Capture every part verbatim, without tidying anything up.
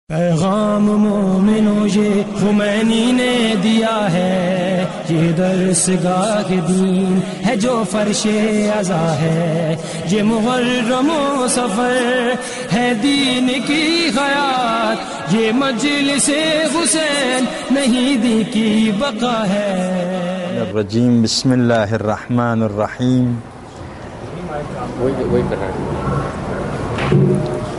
پیغام مومنوں یہ خمینی نے دیا ہے، یہ درس گاہ دین ہے جو فرش عزا ہے، یہ محرم و سفر ہے دین کی حیات، یہ مجلس حسین نہیں دی کی بقا ہے۔ الرجیم بسم اللہ الرحمن الرحیم۔ وہی وہی کر رہا ہے۔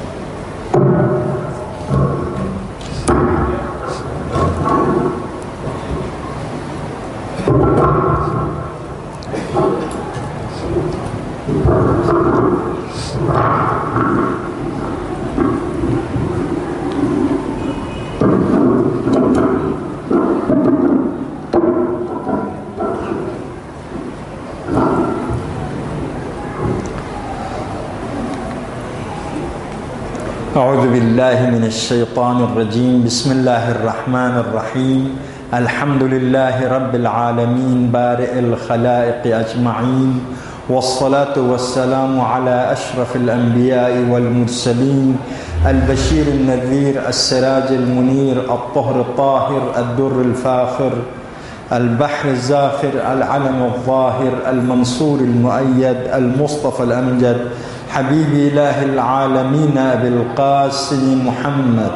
اعوذ باللہ من الشیطان الرجیم، بسم اللہ الرحمن الرحیم۔ الحمد للہ رب العالمین بارئ الخلائق اجمعین، والصلاة والسلام على اشرف الانبیاء والمرسلین، البشیر النذیر السراج المنیر الطہر الطاہر الدر الفاخر البحر الزاخر العلم الظاہر المنصور المؤید المصطفى الامجد، حبیب الہ العالمین ابی القاسم محمد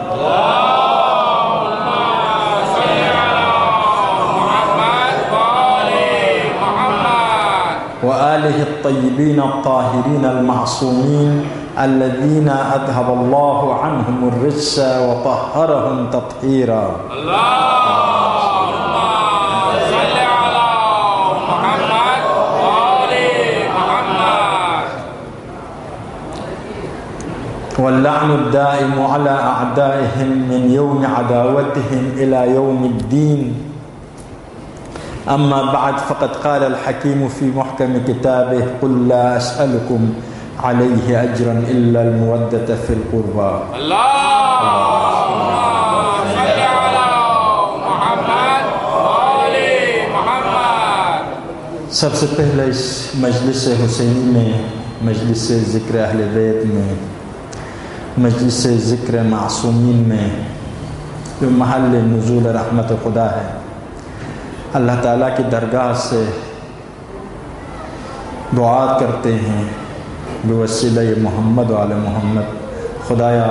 وآلہ الطیبین الطاہرین المعصومین الذین اذهب اللہ عنہم الرجس وطہرہم تطہیرا۔ واللعن الدائم على أعدائهم من يوم عداوتهم إلى يوم الدين، أما بعد فقد قال الحكيم في محكم كتابه قل لا أسألكم عليه أجرا إلا المودة في القربى۔ اللهم صل على محمد وآل محمد۔ سب سے پہلے اس مجلس حسینی میں، مجلس ذکر اہل بیت میں، مجلس ذکر معصومین میں، جو محل نزول رحمت خدا ہے، اللہ تعالیٰ کی درگاہ سے دعا کرتے ہیں بوسیلہ محمد و آل محمد، خدایا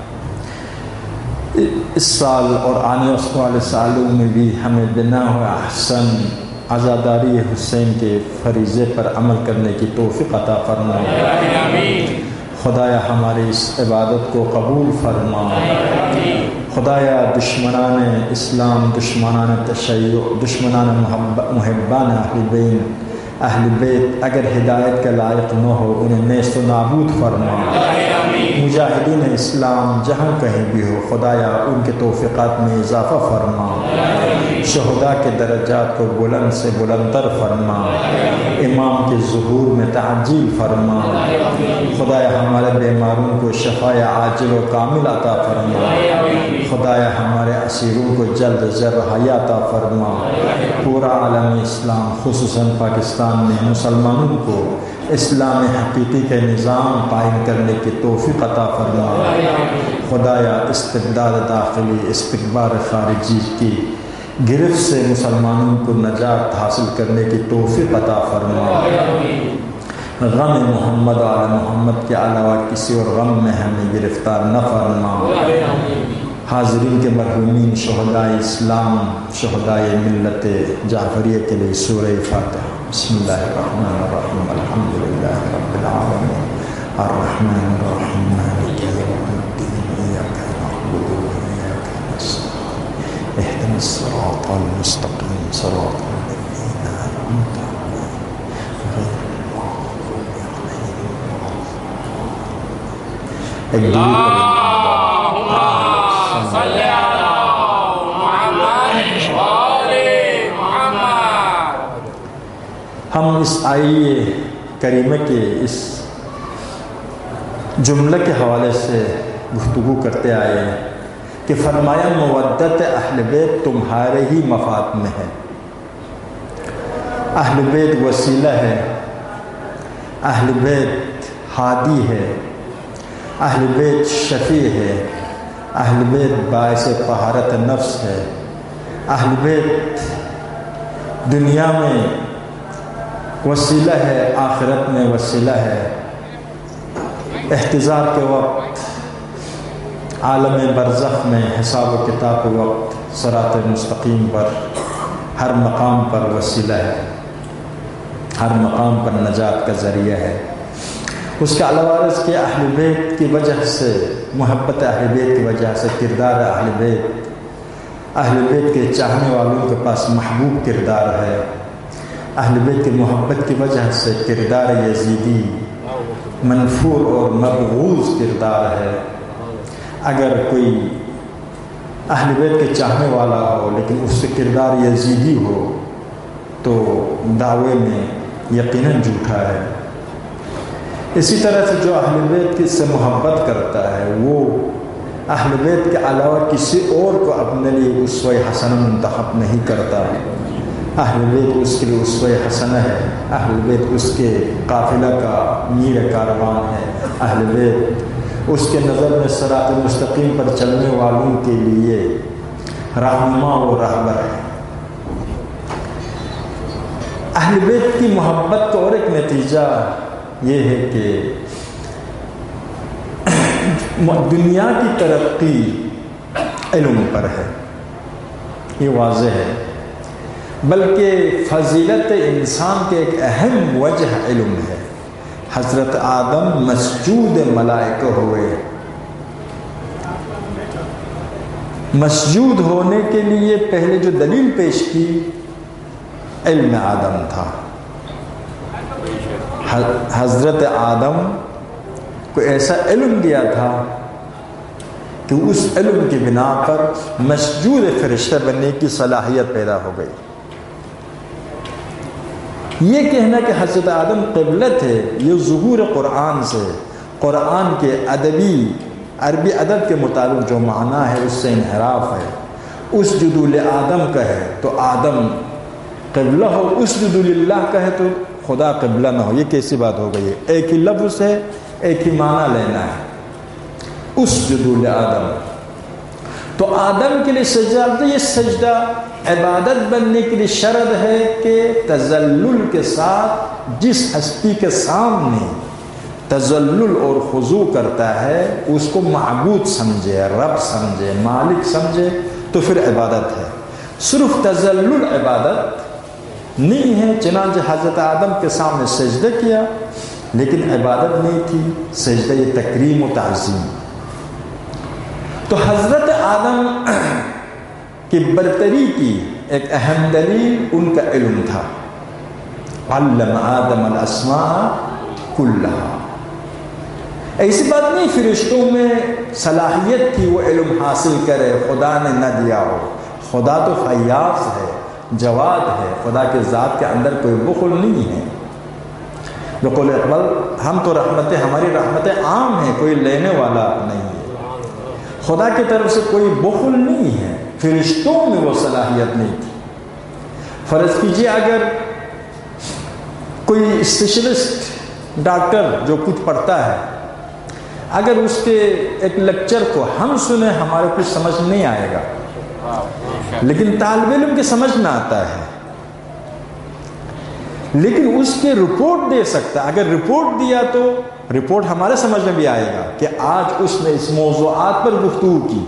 اس سال اور آنے والے سالوں میں بھی ہمیں بنا ہوا احسن عزاداری حسین کے فریضے پر عمل کرنے کی توفیق عطا فرما۔ خدایا ہماری اس عبادت کو قبول فرما۔ خدایا دشمنان اسلام، دشمنان تشیع، دشمنان محبان اہل بیت اہل بیت اگر ہدایت کے لائق نہ ہو انہیں نیست و نابود فرما۔ مجاہدین اسلام جہاں کہیں بھی ہو خدایا ان کے توفیقات میں اضافہ فرما، شہداء کے درجات کو بلند سے بلندتر فرما، امام کے ظہور میں تعجیل فرما۔ خدایا ہمارے بیماروں کو شفاء عاجل و کامل عطا فرما، خدایا ہمارے اسیروں کو جلد از جلد رہائی عطا فرما۔ پورا عالم اسلام خصوصاً پاکستان میں مسلمانوں کو اسلام حقیقی کے نظام قائم کرنے کی توفیق عطا فرما۔ خدایا استبداد داخلی، استکبار خارجی کی گرفت سے مسلمانوں کو نجات حاصل کرنے کی توفیق عطا فرما۔ غم محمد و آل محمد کے علاوہ کسی اور غم میں ہمیں گرفتار نہ فرما۔ حاضرین کے مرحومین شہداء اسلام، شہداء ملت جعفریہ کے لیے سورہ فاتحہ۔ بسم اللہ الرحمن الرحیم، الحمد للہ رب العالمین، الرحمن الرحیم، مالک یوم الدین، ایاک نعبد و ایاک نستعین، اہدنا الصراط المستقیم، صراط الذین انعمت علیہم غیر المغضوب علیہم۔ صلی علی محمد وآل محمد۔ ہم اس آیے کریمہ کے اس جملے کے حوالے سے گفتگو کرتے آئے ہیں کہ فرمایا مودت اہل بیت تمہارے ہی مفاد میں ہے۔ اہل بیت وسیلہ ہے، اہل بیت ہادی ہے، اہل بیت شفیع ہے، اہل بیت باعث طہارت نفس ہے، اہل بیت دنیا میں وسیلہ ہے، آخرت میں وسیلہ ہے۔ احتضار کے وقت، عالم برزخ میں، حساب و کتاب کے وقت، صراط مستقیم پر، ہر مقام پر وسیلہ ہے، ہر مقام پر نجات کا ذریعہ ہے۔ اس کے علاوہ اس کے اہل بیت کی وجہ سے، محبت اہل بیت کی وجہ سے کردار اہل بیت، اہل بیت کے چاہنے والوں کے پاس محبوب کردار ہے۔ اہل بیت کی محبت کی وجہ سے کردار یزیدی منفور اور مبغوض کردار ہے۔ اگر کوئی اہل بیت کے چاہنے والا ہو لیکن اس سے کردار یزیدی ہو تو دعوے میں یقیناً جھوٹا ہے۔ اسی طرح سے جو اہل بیت کی سے محبت کرتا ہے وہ اہل بیت کے علاوہ کسی اور کو اپنے لیے اسوہ حسنہ منتخب نہیں کرتا۔ اہل بیت اس کے لیے اسوہ حسنہ ہے، اہل بیت اس کے قافلہ کا میر کاروان ہے، اہل بیت اس کے نظر میں صراط مستقیم پر چلنے والوں کے لیے رہنما و رہبر ہے۔ اہل بیت کی محبت کا اور ایک نتیجہ یہ ہے کہ دنیا کی ترقی علم پر ہے، یہ واضح ہے، بلکہ فضیلت انسان کے ایک اہم وجہ علم ہے۔ حضرت آدم مسجود ملائکہ ہوئے، مسجود ہونے کے لیے پہلے جو دلیل پیش کی علم آدم تھا۔ حضرت آدم کو ایسا علم دیا تھا کہ اس علم کی بنا پر مسجود فرشتہ بننے کی صلاحیت پیدا ہو گئی۔ یہ کہنا کہ حضرت آدم قبلہ تھے یہ ظہور قرآن سے، قرآن کے ادبی عربی ادب کے مطابق جو معنی ہے اس سے انحراف ہے۔ اسجدوا لآدم کہے تو آدم قبلہ ہو، اسجدوا للہ کہے تو خدا قبلہ نہ ہو، یہ کیسی بات ہو گئی ہے؟ ایک ہی لفظ ہے، ایک ہی معنی لینا ہے۔ اسجدوا لآدم تو آدم کے لیے سجدہ، تو یہ سجدہ عبادت بننے کے لیے شرط ہے کہ تذلل کے ساتھ جس ہستی کے سامنے تذلل اور خضوع کرتا ہے اس کو معبود سمجھے، رب سمجھے، مالک سمجھے، تو پھر عبادت ہے۔ صرف تذلل عبادت نہیں ہے، چنانچہ حضرت آدم کے سامنے سجدہ کیا لیکن عبادت نہیں تھی، سجدہ یہ تکریم و تعظیم۔ تو حضرت آدم کی برتری کی ایک اہم دلیل ان کا علم تھا۔ علم آدم الاسماء کلہا، ایسی بات نہیں فرشتوں میں صلاحیت تھی وہ علم حاصل کرے، خدا نے نہ دیا ہو۔ خدا تو فیاض ہے، جواد ہے، خدا کے ذات کے اندر کوئی بخل نہیں ہے۔ بقول اقبال ہم تو رحمتیں، ہماری رحمتیں عام ہیں، کوئی لینے والا نہیں ہے۔ خدا کی طرف سے کوئی بخل نہیں ہے، فرشتوں میں وہ صلاحیت نہیں تھی۔ فرض کیجیے اگر کوئی اسپیشلسٹ ڈاکٹر جو کچھ پڑھتا ہے، اگر اس کے ایک لیکچر کو ہم سنیں ہمارے کچھ سمجھ نہیں آئے گا، لیکن طالب علم کے سمجھ میں آتا ہے، لیکن اس کے رپورٹ دے سکتا ہے۔ اگر رپورٹ دیا تو رپورٹ ہمارے سمجھ میں بھی آئے گا کہ آج اس نے اس موضوعات پر گفتگو کی۔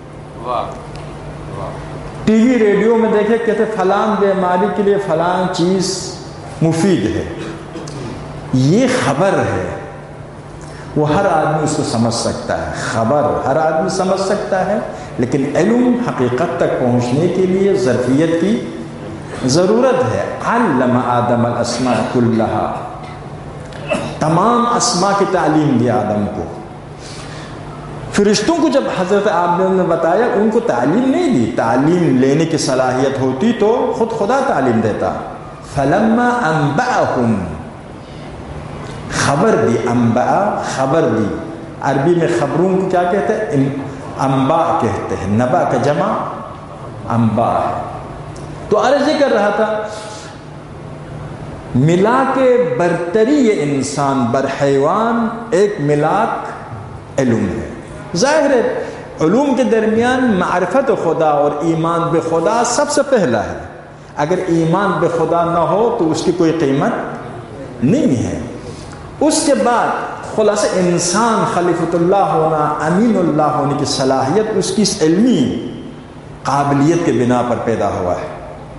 ٹی وی ریڈیو میں دیکھے کہتے فلان بیماری کے لیے فلان چیز مفید ہے، یہ خبر ہے، وہ ہر آدمی اس کو سمجھ سکتا ہے، خبر ہر آدمی سمجھ سکتا ہے، لیکن علم حقیقت تک پہنچنے کے لیے ظرفیت کی ضرورت ہے۔ علم آدم الاسماء کلہا، تمام اسماء کی تعلیم دی آدم کو۔ فرشتوں کو جب حضرت آدم نے بتایا ان کو تعلیم نہیں دی، تعلیم لینے کی صلاحیت ہوتی تو خود خدا تعلیم دیتا۔ فلما انبأہم، خبر دی، انباء خبر دی، عربی میں خبروں کو کیا کہتے ہیں؟ انباء کہتے ہیں، نبا کا جمع انباء ہے۔ تو عرض یہ کر رہا تھا ملا کے برتری یہ انسان بر حیوان ایک ملاک علم ہے۔ ظاہر ہے علوم کے درمیان معرفت خدا اور ایمان بے خدا سب سے پہلا ہے. اگر ایمان بے خدا نہ ہو تو اس کی کوئی قیمت نہیں ہے. اس کے بعد خلاصہ انسان خلیفۃ اللہ ہونا، امین اللہ ہونے کی صلاحیت اس کی اس علمی قابلیت کے بنا پر پیدا ہوا ہے.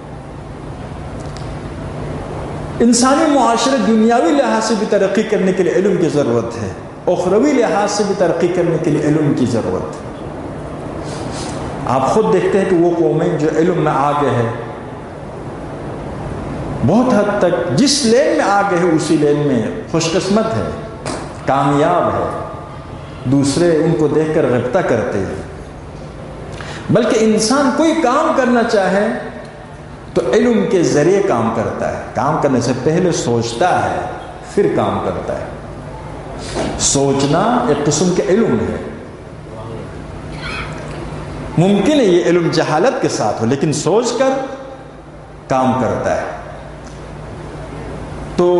انسانی معاشرے دنیاوی لحاظ سے بھی ترقی کرنے کے لیے علم کی ضرورت ہے، اخروی لحاظ سے بھی ترقی کرنے کے لیے علم کی ضرورت ہے. آپ خود دیکھتے ہیں کہ وہ قومیں جو علم میں آگے ہے، بہت حد تک جس لین میں آگے ہے اسی لین میں خوش قسمت ہے، کامیاب ہے، دوسرے ان کو دیکھ کر غبطہ کرتے ہیں. بلکہ انسان کوئی کام کرنا چاہے تو علم کے ذریعے کام کرتا ہے. کام کرنے سے پہلے سوچتا ہے پھر کام کرتا ہے. سوچنا ایک قسم کے علم ہے. ممکن ہے یہ علم جہالت کے ساتھ ہو لیکن سوچ کر کام کرتا ہے. تو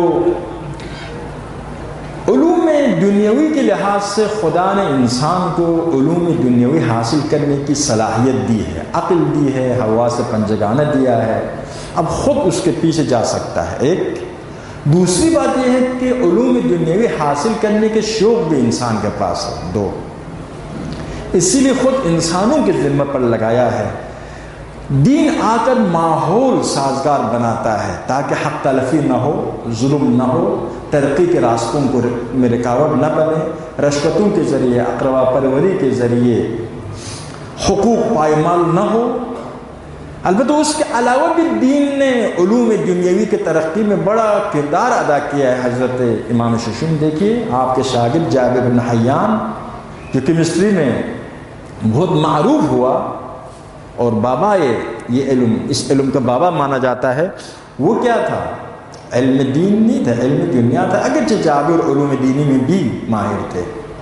علوم دنیاوی کے لحاظ سے خدا نے انسان کو علوم دنیاوی حاصل کرنے کی صلاحیت دی ہے، عقل دی ہے، حواس پنجگانہ دیا ہے. اب خود اس کے پیچھے جا سکتا ہے. ایک دوسری بات یہ ہے کہ علوم دنیاوی حاصل کرنے کے شوق بھی انسان کے پاس ہے. دو اسی لیے خود انسانوں کے ذمہ پر لگایا ہے. دین آ کر ماحول سازگار بناتا ہے تاکہ حق تلفی نہ ہو، ظلم نہ ہو، ترقی کے راستوں کو میں رکاوٹ نہ بنے، رشوتوں کے ذریعے، اقربا پروری کے ذریعے حقوق پائمال نہ ہو. البتہ اس کے علاوہ بھی دین نے علوم دنیاوی کے ترقی میں بڑا کردار ادا کیا ہے. حضرت امام ششم دیکھیے، آپ کے شاگرد جابر بن حیان جو کیمسٹری میں بہت معروف ہوا اور بابا یہ علم اس علم کا بابا مانا جاتا ہے، وہ کیا تھا؟ علم دین نہیں تھا، علم دنیا تھا. اگرچہ جابر علوم دینی میں بھی ماہر تھے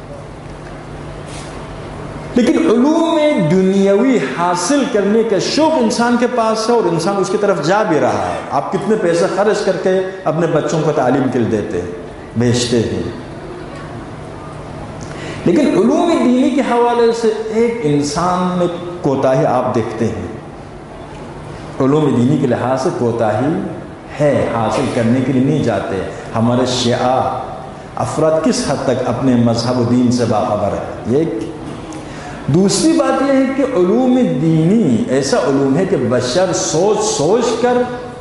لیکن علوم دنیاوی حاصل کرنے کا شوق انسان کے پاس ہے اور انسان اس کی طرف جا بھی رہا ہے. آپ کتنے پیسے خرچ کر کے اپنے بچوں کو تعلیم کے لیے دیتے ہیں، بھیجتے ہیں، لیکن علوم دینی کے حوالے سے ایک انسان میں کوتاہی آپ دیکھتے ہیں. علوم دینی کے لحاظ سے کوتاہی ہے، حاصل کرنے کے لیے نہیں جاتے. ہمارے شیعہ افراد کس حد تک اپنے مذہب و دین سے باخبر ہے. ایک دوسری بات یہ ہے کہ علوم دینی ایسا علوم ہے کہ بشر سوچ سوچ کر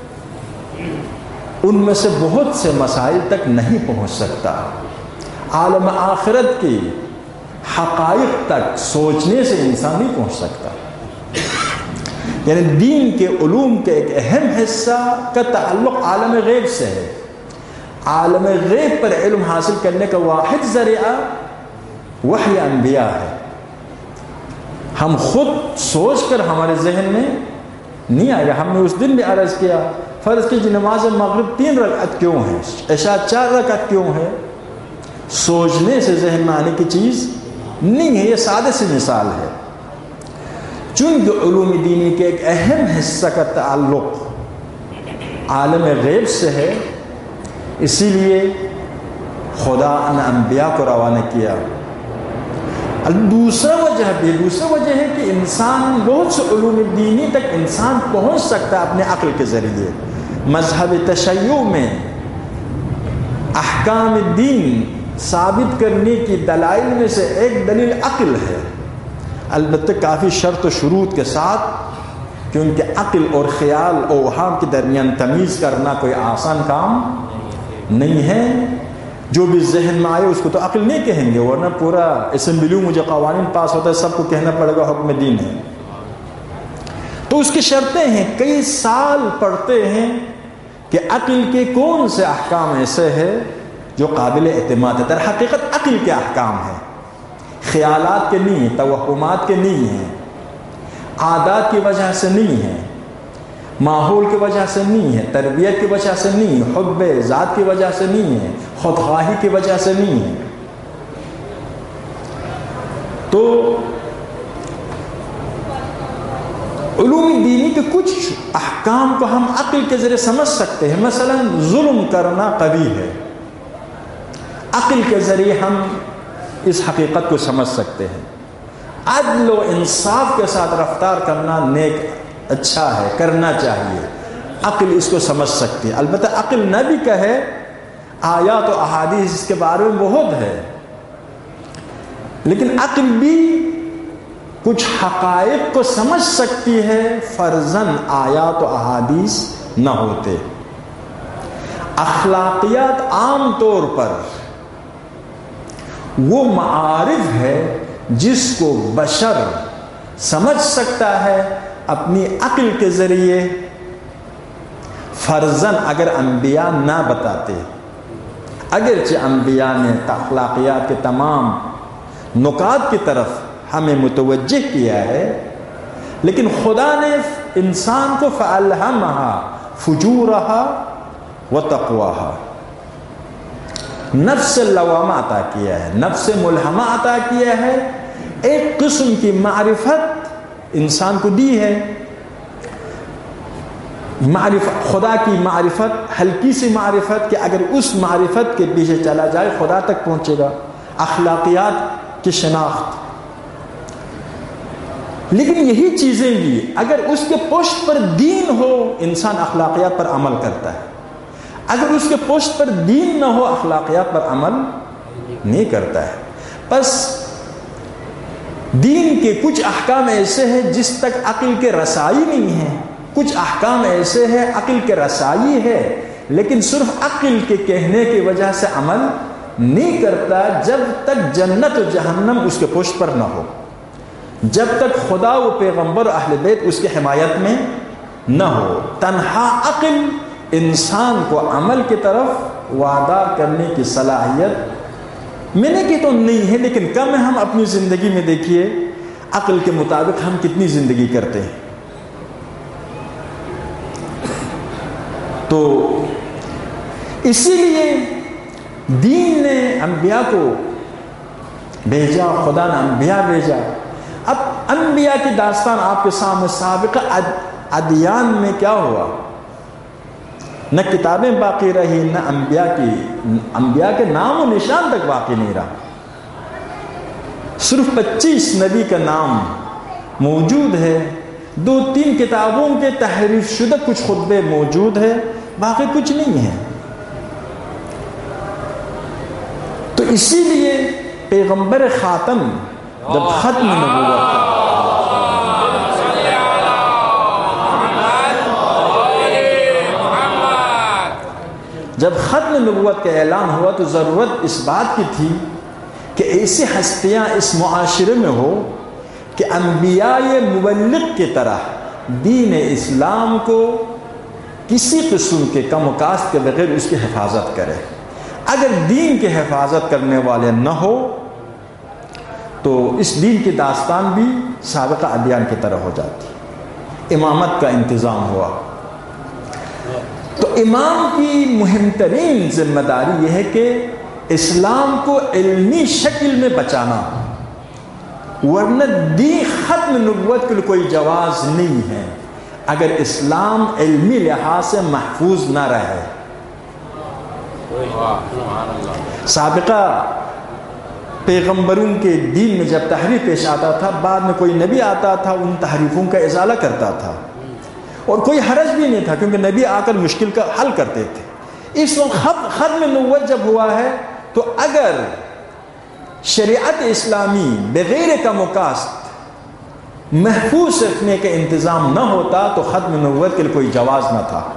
ان میں سے بہت سے مسائل تک نہیں پہنچ سکتا. عالم آخرت کی حقائق تک سوچنے سے انسان نہیں پہنچ سکتا. یعنی دین کے علوم کے ایک اہم حصہ کا تعلق عالم غیب سے ہے. عالم غیب پر علم حاصل کرنے کا واحد ذریعہ وحی انبیاء ہے. ہم خود سوچ کر ہمارے ذہن میں نہیں آئے گا. ہم نے اس دن بھی عرض کیا، فرض کی نماز مغرب تین رکعت کیوں ہے، عشاء چار رکعت کیوں ہے؟ سوچنے سے ذہن میں آنے کی چیز نہیں ہے. یہ سادہ سی مثال ہے. چونکہ علوم دینی کے ایک اہم حصہ کا تعلق عالم غیب سے ہے، اسی لیے خدا نے انبیاء کو روانہ کیا. دوسرا وجہ بھی دوسرا وجہ ہے کہ انسان بہت سے علوم دینی تک انسان پہنچ سکتا ہے اپنے عقل کے ذریعے. مذہب تشیع میں احکام دین ثابت کرنے کی دلائل میں سے ایک دلیل عقل ہے، البتہ کافی شرط و شروط کے ساتھ، کیونکہ عقل اور خیال اور اوہام کے درمیان تمیز کرنا کوئی آسان کام نہیں ہے. جو بھی ذہن میں آئے اس کو تو عقل نہیں کہیں گے، ورنہ پورا اسمبلی میں جو قوانین پاس ہوتا ہے سب کو کہنا پڑے گا حکم دین ہے. تو اس کی شرطیں ہیں، کئی سال پڑھتے ہیں کہ عقل کے کون سے احکام ایسے ہیں جو قابل اعتماد ہے. در حقیقت عقل کے احکام ہیں، خیالات کے نہیں ہیں، توہمات کے نہیں ہیں، عادات کی وجہ سے نہیں ہیں، ماحول کی وجہ سے نہیں ہے، تربیت کی وجہ سے نہیں ہے، حب ذات کی وجہ سے نہیں ہے، خودخواہی کی وجہ سے نہیں ہے. تو علوم دینی کے کچھ احکام کو ہم عقل کے ذریعے سمجھ سکتے ہیں. مثلا ظلم کرنا قبیح ہے، عقل کے ذریعے ہم اس حقیقت کو سمجھ سکتے ہیں. عدل و انصاف کے ساتھ رفتار کرنا نیک اچھا ہے، کرنا چاہیے. عقل اس کو سمجھ سکتی ہے. البتہ عقل نہ بھی کہے، آیات و احادیث اس کے بارے میں بہت ہے، لیکن عقل بھی کچھ حقائق کو سمجھ سکتی ہے فرضاً آیات و احادیث نہ ہوتے. اخلاقیات عام طور پر وہ معارف ہے جس کو بشر سمجھ سکتا ہے اپنی عقل کے ذریعے، فرضاً اگر انبیاء نہ بتاتے. اگرچہ انبیاء نے اخلاقیات کے تمام نکات کی طرف ہمیں متوجہ کیا ہے، لیکن خدا نے انسان کو فَأَلْهَمَهَا فُجُورَهَا وَتَقْوَاهَا نفس لوامہ عطا کیا ہے، نفس ملہمہ عطا کیا ہے، ایک قسم کی معرفت انسان کو دی ہے. معرفت خدا کی معرفت، ہلکی سی معرفت کہ اگر اس معرفت کے پیچھے چلا جائے خدا تک پہنچے گا، اخلاقیات کی شناخت. لیکن یہی چیزیں بھی اگر اس کے پشت پر دین ہو انسان اخلاقیات پر عمل کرتا ہے، اگر اس کے پشت پر دین نہ ہو اخلاقیات پر عمل نہیں کرتا ہے. بس دین کے کچھ احکام ایسے ہیں جس تک عقل کے رسائی نہیں ہے، کچھ احکام ایسے ہیں عقل کے رسائی ہے لیکن صرف عقل کے کہنے کی وجہ سے عمل نہیں کرتا جب تک جنت و جہنم اس کے پشت پر نہ ہو، جب تک خدا و پیغمبر و اہل بیت اس کی حمایت میں نہ ہو. تنہا عقل انسان کو عمل کی طرف وادار کرنے کی صلاحیت میں نے کی تو نہیں ہے، لیکن کم ہے. ہم اپنی زندگی میں دیکھیے عقل کے مطابق ہم کتنی زندگی کرتے ہیں. تو اسی لیے دین نے انبیاء کو بھیجا، خدا نے انبیاء بھیجا. اب انبیاء کی داستان آپ کے سامنے سابقہ ادیان میں کیا ہوا، نہ کتابیں باقی رہی، نہ انبیاء کی انبیاء کے نام و نشان تک باقی نہیں رہا. صرف پچیس نبی کا نام موجود ہے، دو تین کتابوں کے تحریف شدہ کچھ خطبے موجود ہے، باقی کچھ نہیں ہے. تو اسی لیے پیغمبر خاتم جب ختم نبوت کا جب ختم نبوت کا اعلان ہوا تو ضرورت اس بات کی تھی کہ ایسی ہستیاں اس معاشرے میں ہو کہ انبیاء مبلغ کی طرح دین اسلام کو کسی قسم کے کم و کاست کے بغیر اس کی حفاظت کرے. اگر دین کی حفاظت کرنے والے نہ ہو تو اس دین کی داستان بھی سابقہ ادیان کی طرح ہو جاتی. امامت کا انتظام ہوا تو امام کی مہم ترین ذمہ داری یہ ہے کہ اسلام کو علمی شکل میں بچانا، ورنہ دین ختم نبوت کے لیے کوئی جواز نہیں ہے اگر اسلام علمی لحاظ سے محفوظ نہ رہے. سابقہ پیغمبروں کے دین میں جب تحریف پیش آتا تھا، بعد میں کوئی نبی آتا تھا ان تحریفوں کا ازالہ کرتا تھا، اور کوئی حرج بھی نہیں تھا کیونکہ نبی آ کر مشکل کا حل کرتے تھے. اس وقت ختم نبوت جب ہوا ہے تو اگر شریعت اسلامی بغیر کم و کاست محفوظ رکھنے کا انتظام نہ ہوتا تو ختم نبوت کے لیے کوئی جواز نہ تھا.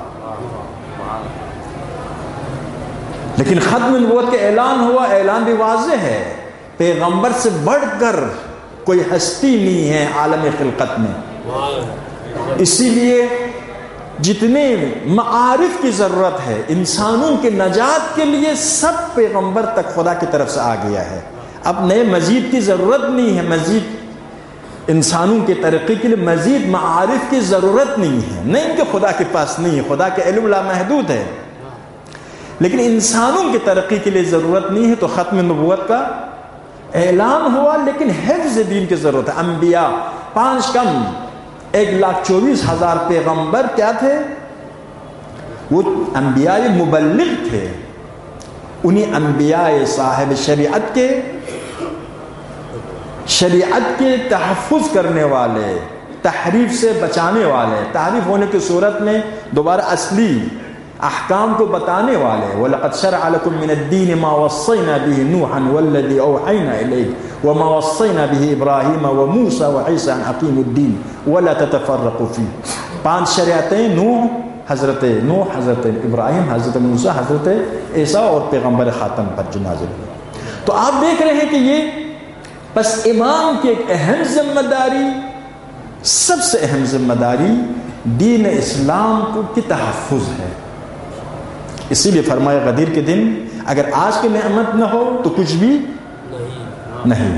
لیکن ختم نبوت کا اعلان ہوا، اعلان بھی واضح ہے، پیغمبر سے بڑھ کر کوئی ہستی نہیں ہے عالم خلقت میں. اسی لیے جتنے معارف کی ضرورت ہے انسانوں کے نجات کے لیے سب پیغمبر تک خدا کی طرف سے آ گیا ہے. اب نئے مزید کی ضرورت نہیں ہے، مزید انسانوں کی ترقی کے لیے مزید معارف کی ضرورت نہیں ہے. نہیں کہ خدا کے پاس نہیں ہے، خدا کے علم لامحدود ہے، لیکن انسانوں کی ترقی کے لیے ضرورت نہیں ہے. تو ختم نبوت کا اعلان ہوا، لیکن حفظ دین کی ضرورت ہے. انبیاء پانچ کم ایک لاکھ چوبیس ہزار پیغمبر کیا تھے؟ وہ انبیاء مبلغ تھے. انہی انبیاء صاحب شریعت کے شریعت کے تحفظ کرنے والے، تحریف سے بچانے والے، تحریف ہونے کی صورت میں دوبارہ اصلی احکام کو بتانے والے. وَلَقَدْ شَرَعَ لَكُم مِّنَ الدِّينِ مَا وَصَّيْنَا بِهِ نُوحًا وَالَّذِي أَوْحَيْنَا إِلَيْكَ وَمَا وَصَّيْنَا بِهِ إِبْرَاهِيمَ وَمُوسَىٰ وَعِيسَىٰ أَنْ أَقِيمُوا الدِّينَ وَلَا تَتَفَرَّقُوا فِيهِ. پانچ شریعتیں، نوح حضرت نوح، حضرت ابراہیم، حضرت موسیٰ، حضرت عیسیٰ اور پیغمبر خاتم پر جو نازل ہوئی. تو آپ دیکھ رہے ہیں کہ یہ بس امام کی ایک اہم ذمہ داری، سب سے اہم ذمہ داری دین اسلام کو کی تحفظ ہے. اسی لیے فرمایا غدیر کے دن اگر آج کی نعمت نہ ہو تو کچھ بھی نہیں.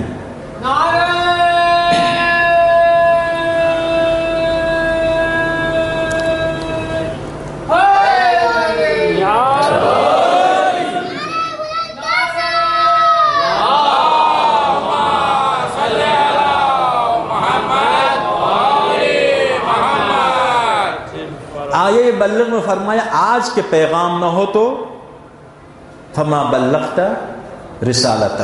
آیے بلغ میں فرمایا آج کے پیغام نہ ہو تو فما بلغت رسالتہ.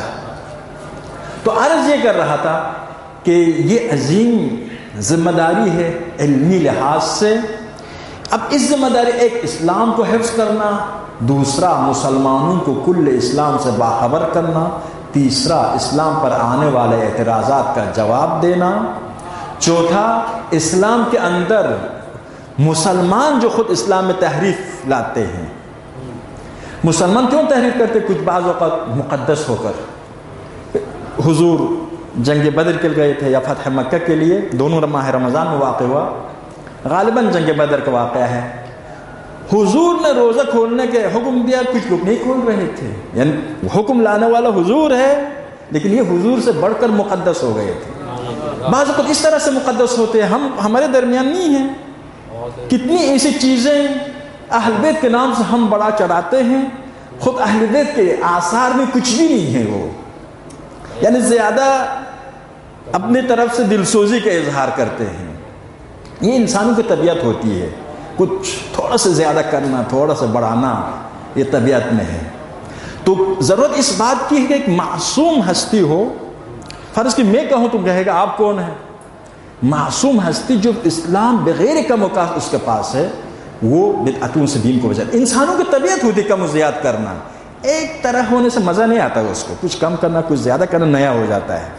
تو عرض یہ کر رہا تھا کہ یہ عظیم ذمہ داری ہے علمی لحاظ سے. اب اس ذمہ داری ایک اسلام کو حفظ کرنا، دوسرا مسلمانوں کو کل اسلام سے باخبر کرنا، تیسرا اسلام پر آنے والے اعتراضات کا جواب دینا، چوتھا اسلام کے اندر مسلمان جو خود اسلام میں تحریف لاتے ہیں. مسلمان کیوں تحریف کرتے؟ کچھ بعض اوقات مقدس ہو کر. حضور جنگ بدر کے گئے تھے یا فتح مکہ کے لیے، دونوں ماہ رمضان میں واقع ہوا، غالباً جنگ بدر کا واقعہ ہے. حضور نے روزہ کھولنے کے حکم دیا، کچھ لوگ نہیں کھول رہے تھے. یعنی حکم لانے والا حضور ہے لیکن یہ حضور سے بڑھ کر مقدس ہو گئے تھے. بعض اوقات اس طرح سے مقدس ہوتے ہیں، ہم ہمارے درمیان نہیں ہیں. کتنی ایسی چیزیں اہل بیت کے نام سے ہم بڑا چڑھاتے ہیں، خود اہل بیت کے آثار میں کچھ بھی نہیں ہے. وہ یعنی زیادہ اپنی طرف سے دل سوزی کا اظہار کرتے ہیں. یہ انسانوں کی طبیعت ہوتی ہے، کچھ تھوڑا سا زیادہ کرنا، تھوڑا سا بڑھانا، یہ طبیعت میں ہے. تو ضرورت اس بات کی ہے کہ ایک معصوم ہستی ہو. فرض کہ میں کہوں تو کہے گا آپ کون ہیں؟ معصوم ہستی جو اسلام بغیر کم وقاص اس کے پاس ہے، وہ بدعتوں سے دین کو بچاتا. انسانوں کی طبیعت ہوتی کم و زیاد کرنا، ایک طرح ہونے سے مزہ نہیں آتا. اس کو کچھ کم کرنا، کچھ زیادہ کرنا نیا ہو جاتا ہے.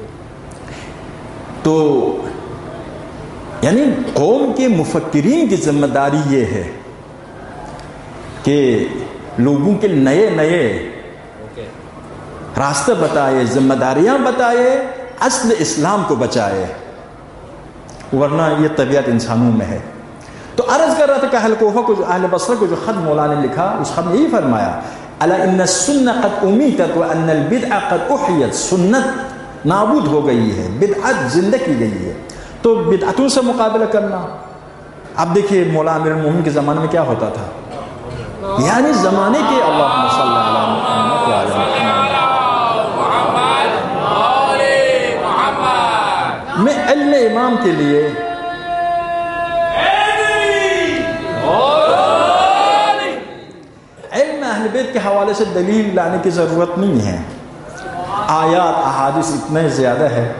تو یعنی قوم کے مفکرین کی ذمہ داری یہ ہے کہ لوگوں کے نئے نئے راستے بتائے، ذمہ داریاں بتائے، اصل اسلام کو بچائے، ورنہ یہ طبیعت انسانوں میں ہے. تو عرض کر رہا تھا کہ اہل کوفہ کو، اہل بصرہ کو جو خط مولانا نے لکھا، اس خط میں یہی فرمایا الا ان السنہ قد امیتت وان البدع قد احیت. سنت نابود ہو گئی ہے، بدعت زندہ کی گئی ہے. تو بدعتوں سے مقابلہ کرنا. اب دیکھیے مولانا امیر المومنین کے زمانے میں کیا ہوتا تھا، یعنی زمانے کے اللہم صلی علی محمد وعلی محمد. میں علم امام کے لیے علم اہل بیت کے حوالے سے دلیل لانے کی ضرورت نہیں ہے. آیات احادیث اتنے زیادہ ہے،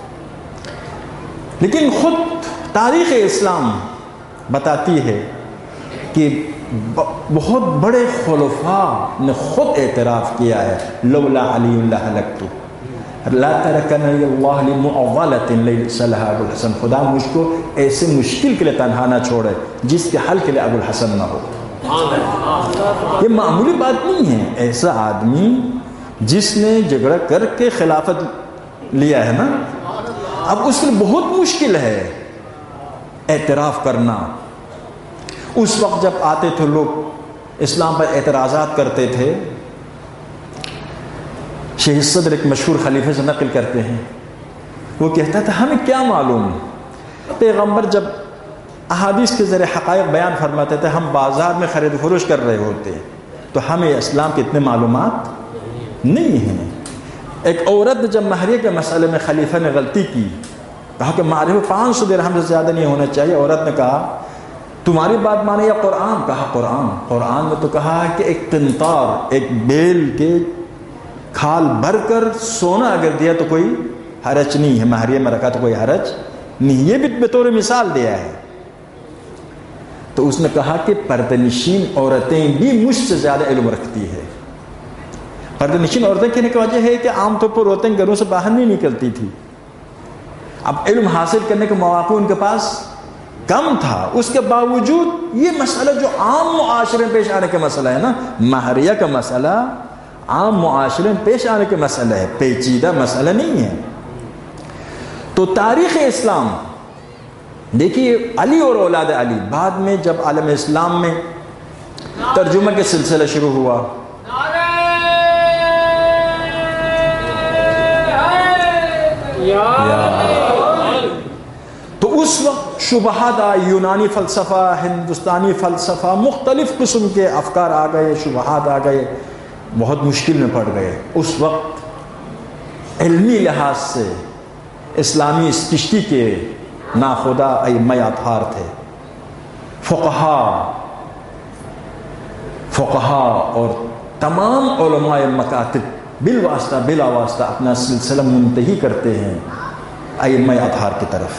لیکن خود تاریخ اسلام بتاتی ہے کہ بہت بڑے خلفاء نے خود اعتراف کیا ہے، لولا علی اللہ لکتو لا ترکننی اللہ لمعضلۃ لیس لها ابو الحسن. خدا مجھ کو ایسے مشکل کے لیے تنہا نہ چھوڑے جس کے حل کے لیے ابو الحسن نہ ہو. یہ معمولی بات نہیں ہے. ایسا آدمی جس نے جھگڑا کر کے خلافت لیا ہے نا، اب اس کے لیے بہت مشکل ہے اعتراف کرنا. اس وقت جب آتے تھے لوگ اسلام پر اعتراضات کرتے تھے، شیخ صدر ایک مشہور خلیفہ سے نقل کرتے ہیں، وہ کہتا تھا ہمیں کیا معلوم، پیغمبر جب احادیث کے ذریعے حقائق بیان فرماتے تھے، ہم بازار میں خرید و فروش کر رہے ہوتے ہیں، تو ہمیں اسلام کے اتنے معلومات نہیں ہیں. ایک عورت جب مہریہ کے مسئلے میں خلیفہ نے غلطی کی، کہا کہ مہریہ پانچ سو درہم سے زیادہ نہیں ہونا چاہیے. عورت نے کہا تمہاری بات مانے یا قرآن؟ کہا قرآن. قرآن میں تو کہا ہے کہ ایک قنطار، ایک بیل کے کھال بھر کر سونا اگر دیا تو کوئی حرج نہیں ہے, مہریہ میں رکھا تو کوئی حرج نہیں, یہ بھی بطور مثال دیا ہے. تو اس نے کہا کہ پردنشین عورتیں بھی مجھ سے زیادہ علم رکھتی ہے. پردنشین عورتیں کہنے کی وجہ ہے کہ عام طور پر عورتیں گھروں سے باہر نہیں نکلتی تھی, اب علم حاصل کرنے کے مواقع ان کے پاس کم تھا, اس کے باوجود یہ مسئلہ جو عام معاشرے میں پیش آنے کا مسئلہ ہے نا, مہریہ کا مسئلہ عام معاشرے میں پیش آنے کا مسئلہ ہے, پیچیدہ مسئلہ نہیں ہے. تو تاریخ اسلام دیکھیے, علی اور اولاد علی, بعد میں جب عالم اسلام میں ترجمہ کے سلسلہ شروع ہوا, تو اس وقت شبہات آئے, یونانی فلسفہ, ہندوستانی فلسفہ, مختلف قسم کے افکار آ گئے, شبہات آ گئے, بہت مشکل میں پڑ گئے. اس وقت علمی لحاظ سے اسلامی کشتی کے ناخدا ائمہ اطہار تھے, فقہا فقہا اور تمام علماء مکاتب بالواسطہ بلا واسطہ اپنا سلسلہ منتہی کرتے ہیں ائمہ اطہار کی طرف.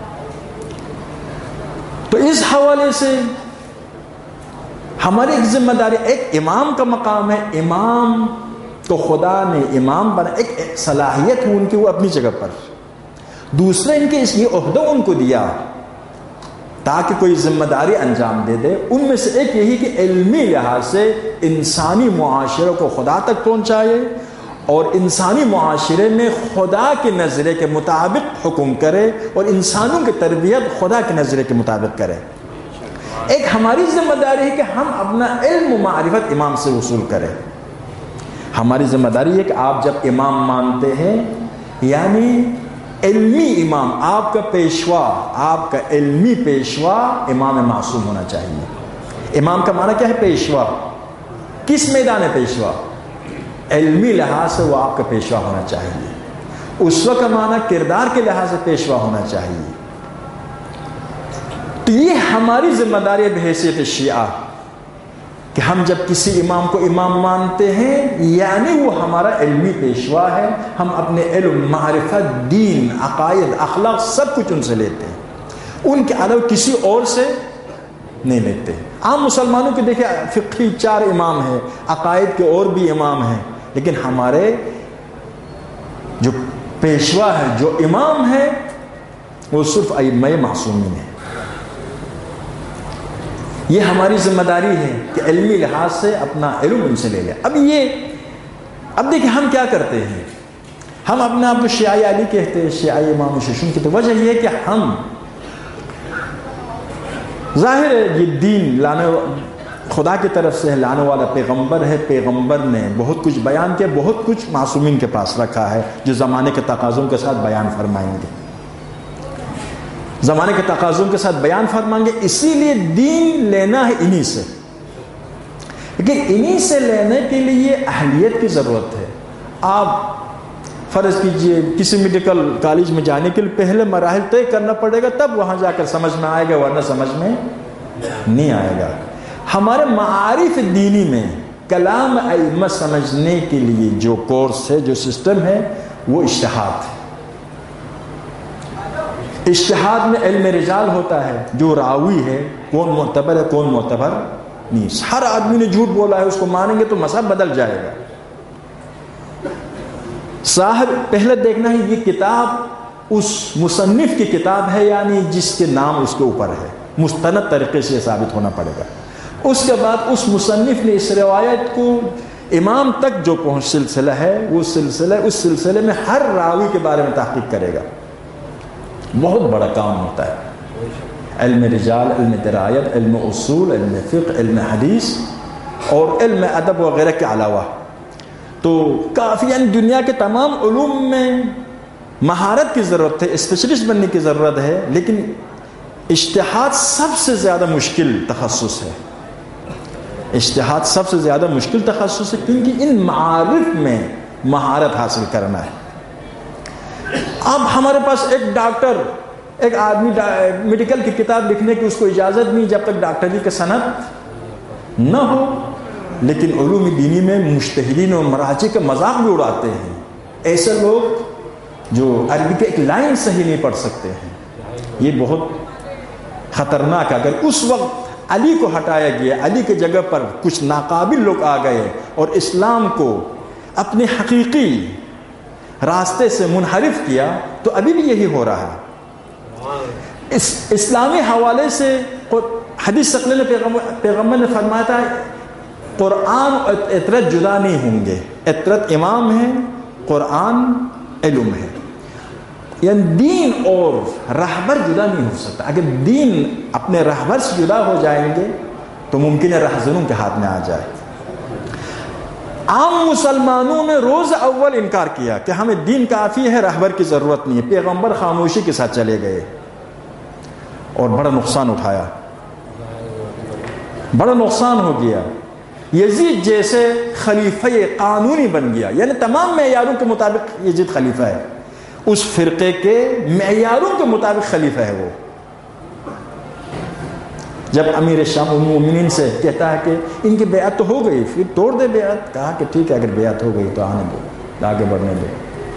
تو اس حوالے سے ہماری ایک ذمہ داری, ایک امام کا مقام ہے, امام کو خدا نے امام بنا, ایک صلاحیت ہے ان کی وہ اپنی جگہ پر, دوسرا ان کے اس یہ عہدہ ان کو دیا تاکہ کوئی ذمہ داری انجام دے دے. ان میں سے ایک یہی کہ علمی لحاظ سے انسانی معاشرے کو خدا تک پہنچائے اور انسانی معاشرے میں خدا کے نظریے کے مطابق حکم کرے اور انسانوں کی تربیت خدا کے نظریے کے مطابق کرے. ایک ہماری ذمہ داری ہے کہ ہم اپنا علم و معرفت امام سے وصول کریں. ہماری ذمہ داری ہے کہ آپ جب امام مانتے ہیں یعنی علمی امام, آپ کا پیشوا, آپ کا علمی پیشوا امام معصوم ہونا چاہیے. امام کا معنی کیا ہے؟ پیشوا. کس میدان ہے پیشوا؟ علمی لحاظ سے وہ آپ کا پیشوا ہونا چاہیے. اسوہ کا معنی کردار کے لحاظ سے پیشوا ہونا چاہیے. تو یہ ہماری ذمہ داری ہے بحیثیت شیعہ کہ ہم جب کسی امام کو امام مانتے ہیں یعنی وہ ہمارا علمی پیشوا ہے, ہم اپنے علم, معرفت, دین, عقائد, اخلاق سب کچھ ان سے لیتے ہیں, ان کے علاوہ کسی اور سے نہیں لیتے. عام مسلمانوں کے دیکھیں فقہی چار امام ہیں, عقائد کے اور بھی امام ہیں, لیکن ہمارے جو پیشوا ہے, جو امام ہے, وہ صرف ائمہ معصومین ہیں. یہ ہماری ذمہ داری ہے کہ علمی لحاظ سے اپنا علم ان سے لے لیں. اب یہ اب دیکھیں ہم کیا کرتے ہیں, ہم اپنے آپ کو شیعہ علی کہتے ہیں, شیعہ امام ششم کی. تو وجہ یہ ہے کہ ہم ظاہر ہے یہ دین لانے خدا کی طرف سے لانے والا پیغمبر ہے, پیغمبر نے بہت کچھ بیان کیا, بہت کچھ معصومین کے پاس رکھا ہے جو زمانے کے تقاضوں کے ساتھ بیان فرمائیں گے, زمانے کے تقاضوں کے ساتھ بیان فرمائیں گے. اسی لیے دین لینا ہے انہی سے, لیکن انہی سے لینے کے لیے اہلیت کی ضرورت ہے. آپ فرض کیجئے کسی میڈیکل کالج میں جانے کے لیے پہلے مراحل طے کرنا پڑے گا, تب وہاں جا کر سمجھ میں آئے گا, ورنہ سمجھ میں نہیں آئے گا. ہمارے معارف دینی میں کلام ائمہ سمجھنے کے لیے جو کورس ہے, جو سسٹم ہے, وہ اجتہاد ہے. اجتہاد میں علم رجال ہوتا ہے, جو راوی ہے کون معتبر ہے کون معتبر نہیں. ہر آدمی نے جھوٹ بولا ہے, اس کو مانیں گے تو مذہب بدل جائے گا. صاحب پہلے دیکھنا ہے یہ کتاب اس مصنف کی کتاب ہے یعنی جس کے نام اس کے اوپر ہے, مستند طریقے سے ثابت ہونا پڑے گا. اس کے بعد اس مصنف نے اس روایت کو امام تک جو پہنچ سلسلہ ہے, وہ سلسلہ اس سلسلے میں ہر راوی کے بارے میں تحقیق کرے گا. بہت بڑا کام ہوتا ہے. علم رجال, علم درایت, علم اصول, علم فقہ, علم حدیث اور علم ادب وغیرہ کے علاوہ تو کافی یعنی دنیا کے تمام علوم میں مہارت کی ضرورت ہے, اسپیشلسٹ بننے کی ضرورت ہے. لیکن اجتہاد سب سے زیادہ مشکل تخصص ہے. اجتہاد سب سے زیادہ مشکل تخصص ہے کیونکہ ان معارف میں مہارت حاصل کرنا ہے. اب ہمارے پاس ایک ڈاکٹر, ایک آدمی میڈیکل کی کتاب لکھنے کی اس کو اجازت نہیں جب تک ڈاکٹری کا سند نہ ہو, لیکن علوم دینی میں مجتہدین اور مراجع کا مذاق بھی اڑاتے ہیں. ایسے لوگ جو عربی کے ایک لائن صحیح نہیں پڑھ سکتے ہیں، یہ بہت خطرناک ہے۔ اگر اس وقت علی کو ہٹایا گیا، علی کی جگہ پر کچھ ناقابل لوگ آ گئے اور اسلام کو اپنے حقیقی راستے سے منحرف کیا، تو ابھی بھی یہی ہو رہا ہے۔ اس اسلامی حوالے سے حدیث ثقلین پیغمبر پیغمبر نے فرمایا تھا قرآن اور اطرت جدا نہیں ہوں گے، اطرت امام ہے، قرآن علم ہے، یعنی دین اور رہبر جدا نہیں ہو سکتا۔ اگر دین اپنے رہبر سے جدا ہو جائیں گے تو ممکن ہے رہزنوں کے ہاتھ میں آ جائے۔ عام مسلمانوں نے روز اول انکار کیا کہ ہمیں دین کافی ہے، رہبر کی ضرورت نہیں ہے، پیغمبر خاموشی کے ساتھ چلے گئے اور بڑا نقصان اٹھایا، بڑا نقصان ہو گیا۔ یزید جیسے خلیفہ قانونی بن گیا، یعنی تمام معیاروں کے مطابق یزید خلیفہ ہے، اس فرقے کے معیاروں کے مطابق خلیفہ ہے وہ۔ جب امیر شام المومنین سے کہتا ہے کہ ان کی بیعت تو ہو گئی، پھر توڑ دے بیعت، کہا کہ ٹھیک ہے اگر بیعت ہو گئی تو آنے دو، آگے بڑھنے دو۔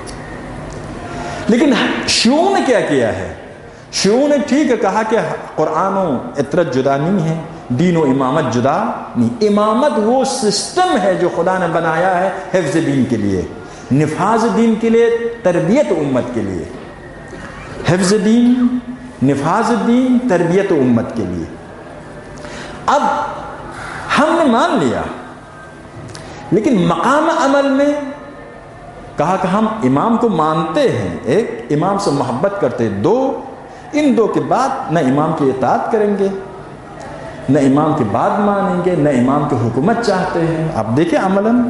لیکن شیعوں نے کیا کیا ہے؟ شیعوں نے ٹھیک ہے کہا کہ قرآن و اطرت جدا نہیں ہے، دین و امامت جدا نہیں۔ امامت وہ سسٹم ہے جو خدا نے بنایا ہے حفظ دین کے لیے، نفاذ دین کے لیے، تربیت امت کے لیے۔ حفظ دین، نفاذ دین، تربیت امت کے لیے۔ اب ہم نے مان لیا، لیکن مقام عمل میں کہا کہ ہم امام کو مانتے ہیں، ایک امام سے محبت کرتے، دو ان دو کے بعد نہ امام کی اطاعت کریں گے، نہ امام کی بات مانیں گے، نہ امام کی حکومت چاہتے ہیں۔ آپ دیکھیں عملاً،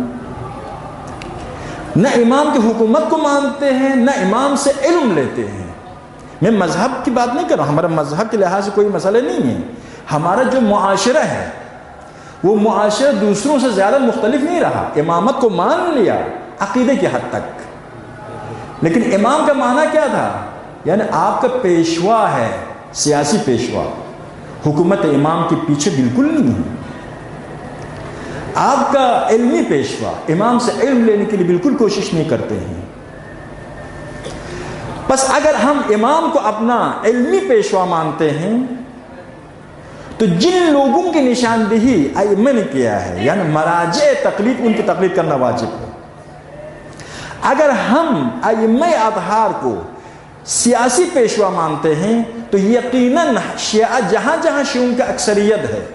نہ امام کی حکومت کو مانتے ہیں، نہ امام سے علم لیتے ہیں۔ میں مذہب کی بات نہیں کر رہا، ہمارا مذہب کے لحاظ سے کوئی مسئلہ نہیں ہے، ہمارا جو معاشرہ ہے وہ معاشرہ دوسروں سے زیادہ مختلف نہیں رہا۔ امامت کو مان لیا عقیدے کی حد تک، لیکن امام کا معنی کیا تھا؟ یعنی آپ کا پیشوا ہے، سیاسی پیشوا، حکومت امام کے پیچھے بالکل نہیں ہے۔ آپ کا علمی پیشوا، امام سے علم لینے کے لیے بالکل کوشش نہیں کرتے ہیں۔ بس اگر ہم امام کو اپنا علمی پیشوا مانتے ہیں تو جن لوگوں کی نشاندہی ائمہ نے کیا ہے، یعنی مراجع تقلید، ان کی تقلید کرنا واجب ہے۔ اگر ہم ائمہ اطہار کو سیاسی پیشوا مانتے ہیں تو یقیناً شیعہ جہاں جہاں شیعوں کی اکثریت ہے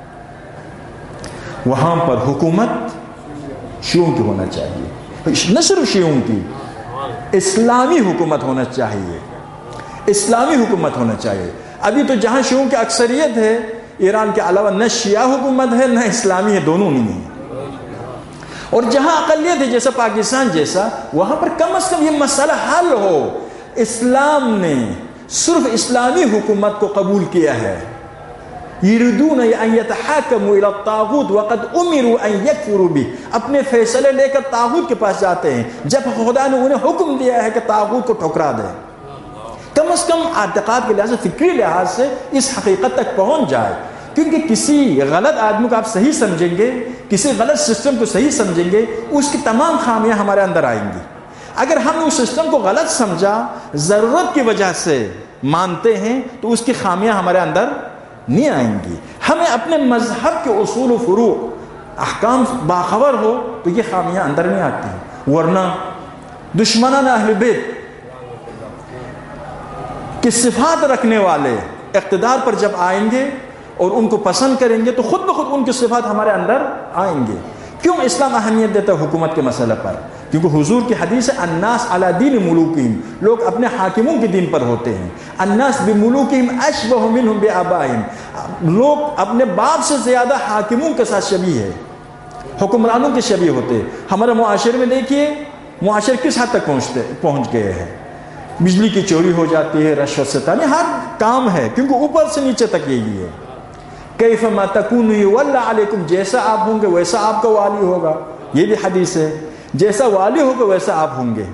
وہاں پر حکومت شیعوں کی ہونا چاہیے، نہ صرف شیعوں کی، اسلامی حکومت ہونا چاہیے، اسلامی حکومت ہونا چاہیے۔ ابھی تو جہاں شیعوں کی اکثریت ہے ایران کے علاوہ نہ شیعہ حکومت ہے نہ اسلامی ہے، دونوں نہیں ہیں۔ اور جہاں اقلیت ہے جیسا پاکستان جیسا، وہاں پر کم از کم یہ مسئلہ حل ہو۔ اسلام نے صرف اسلامی حکومت کو قبول کیا ہے۔ یریدون ان یتحاکموا الی الطاغوت وقد امروا ان یکفروا بہ، اپنے فیصلے لے کر طاغوت کے پاس جاتے ہیں جب خدا نے انہیں حکم دیا ہے کہ طاغوت کو ٹھکرا دیں۔ کم از کم اعتقاد کے لحاظ سے، فکری لحاظ سے اس حقیقت تک پہنچ جائے، کیونکہ کسی غلط آدمی کو آپ صحیح سمجھیں گے، کسی غلط سسٹم کو صحیح سمجھیں گے، اس کی تمام خامیاں ہمارے اندر آئیں گی۔ اگر ہم نے اس سسٹم کو غلط سمجھا، ضرورت کی وجہ سے مانتے ہیں، تو اس کی خامیاں ہمارے اندر نہیں آئیں گی۔ ہمیں اپنے مذہب کے اصول و فروع، احکام باخبر ہو تو یہ خامیاں اندر نہیں آتی ہیں۔ ورنہ دشمنان اہل بیت کہ صفات رکھنے والے اقتدار پر جب آئیں گے اور ان کو پسند کریں گے تو خود بخود ان کی صفات ہمارے اندر آئیں گے۔ کیوں اسلام اہمیت دیتا ہے حکومت کے مسئلہ پر؟ کیونکہ حضور کی حدیث ہے الناس علی دین ملوکہم، لوگ اپنے حاکموں کے دین پر ہوتے ہیں۔ الناس بملوکہم اشبہ منہم بآبائہم، لوگ اپنے باپ سے زیادہ حاکموں کے ساتھ شبیہ ہے، حکمرانوں کے شبیہ ہوتے ہیں۔ ہمارے معاشرے میں دیکھیے معاشرے کس حد تک پہنچتے پہنچ گئے ہیں، بجلی کی چوری ہو جاتی ہے، رشوت ستانی، ہر کام ہے، کیونکہ اوپر سے نیچے تک یہی ہے۔ کیف ما تکونوا یولی علیکم، جیسا آپ ہوں گے ویسا آپ کا والی ہوگا، یہ بھی حدیث ہے، جیسا والی ہوگا ویسا آپ ہوں گے۔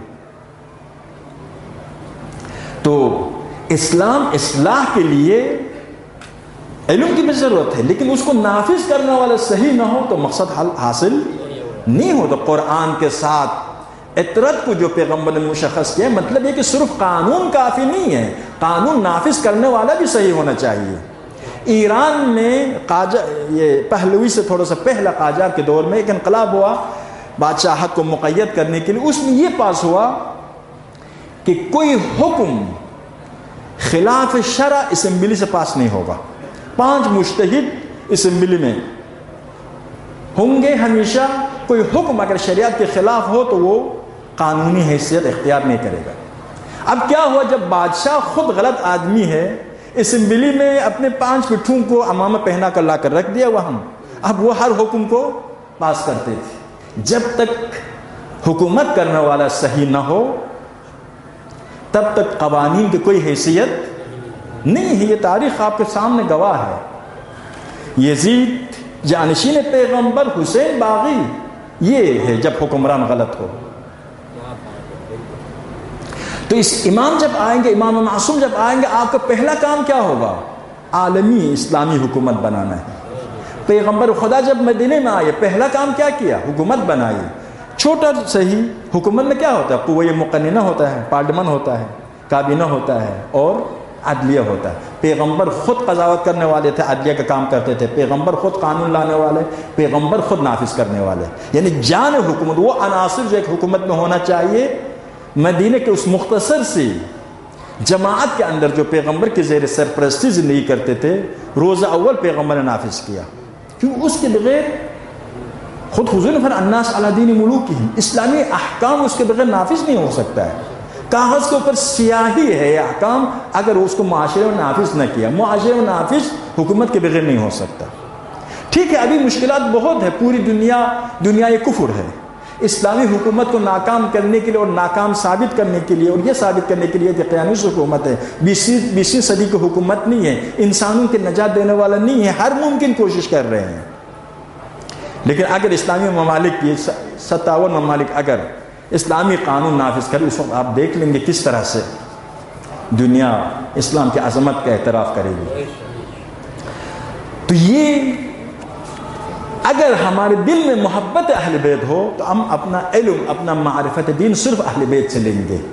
تو اسلام اصلاح کے لیے علم کی بھی ضرورت ہے، لیکن اس کو نافذ کرنے والا صحیح نہ ہو تو مقصد حل حاصل نہیں ہوتا۔ قرآن کے ساتھ اطرت کو جو پیغمبر نے مشخص کیا، مطلب یہ کہ صرف قانون کافی نہیں ہے، قانون نافذ کرنے والا بھی صحیح ہونا چاہیے۔ ایران میں قاجار، یہ پہلوی سے تھوڑا سا پہلا قاجار کے دور میں ایک انقلاب ہوا بادشاہت کو مقید کرنے کے لیے۔ اس میں یہ پاس ہوا کہ کوئی حکم خلاف شرع اسمبلی سے پاس نہیں ہوگا۔ پانچ مجتہد اسمبلی میں ہوں گے، ہمیشہ کوئی حکم اگر شریعت کے خلاف ہو تو وہ قانونی حیثیت اختیار نہیں کرے گا۔ اب کیا ہوا، جب بادشاہ خود غلط آدمی ہے، اسمبلی میں اپنے پانچ پٹھوں کو امامہ پہنا کر لا کر رکھ دیا وہاں، اب وہ ہر حکم کو پاس کرتے تھے۔ جب تک حکومت کرنے والا صحیح نہ ہو تب تک قوانین کی کوئی حیثیت نہیں ہے۔ یہ تاریخ آپ کے سامنے گواہ ہے۔ یزید جانشین پیغمبر حسین باغی یہ ہے جب حکمران غلط ہو۔ تو اس امام جب آئیں گے، امام معصوم جب آئیں گے، آپ کا پہلا کام کیا ہوگا؟ عالمی اسلامی حکومت بنانا ہے۔ پیغمبر خدا جب مدینے میں آئے پہلا کام کیا کیا؟ حکومت بنائی۔ چھوٹا صحیح حکومت میں کیا ہوتا ہے؟ قوہ مقننہ ہوتا ہے، پارلیمنٹ ہوتا ہے، کابینہ ہوتا ہے اور عدلیہ ہوتا ہے۔ پیغمبر خود قضاوت کرنے والے تھے، عدلیہ کا کام کرتے تھے۔ پیغمبر خود قانون لانے والے، پیغمبر خود نافذ کرنے والے، یعنی جان حکومت، وہ عناصر جو ایک حکومت میں ہونا چاہیے۔ مدینے کے اس مختصر سی جماعت کے اندر جو پیغمبر کے زیر سرپرستی زندگی کرتے تھے، روزہ اول پیغمبر نے نافذ کیا، کیوں اس کے بغیر خود حضور نے فرمایا الناس علی دین ملوکہم، اسلامی احکام اس کے بغیر نافذ نہیں ہو سکتا ہے۔ کاغذ کے اوپر سیاہی ہے یہ احکام، اگر اس کو معاشرے میں نافذ نہ کیا، معاشرے میں نافذ حکومت کے بغیر نہیں ہو سکتا۔ ٹھیک ہے، ابھی مشکلات بہت ہے، پوری دنیا دنیا یہ کفر ہے۔ اسلامی حکومت کو ناکام کرنے کے لیے اور ناکام ثابت کرنے کے لیے اور یہ ثابت کرنے کے لیے کہ قیامت حکومت ہے، بیسویں بیسویں صدی کی حکومت نہیں ہے، انسانوں کے نجات دینے والا نہیں ہے، ہر ممکن کوشش کر رہے ہیں۔ لیکن اگر اسلامی ممالک یہ ستاون ممالک اگر اسلامی قانون نافذ کرے، اس وقت آپ دیکھ لیں گے کس طرح سے دنیا اسلام کی عظمت کا اعتراف کرے گی۔ تو یہ اگر ہمارے دل میں محبت اہل بیت ہو تو ہم اپنا علم، اپنا معرفت دین صرف اہل بیت سے لیں گے۔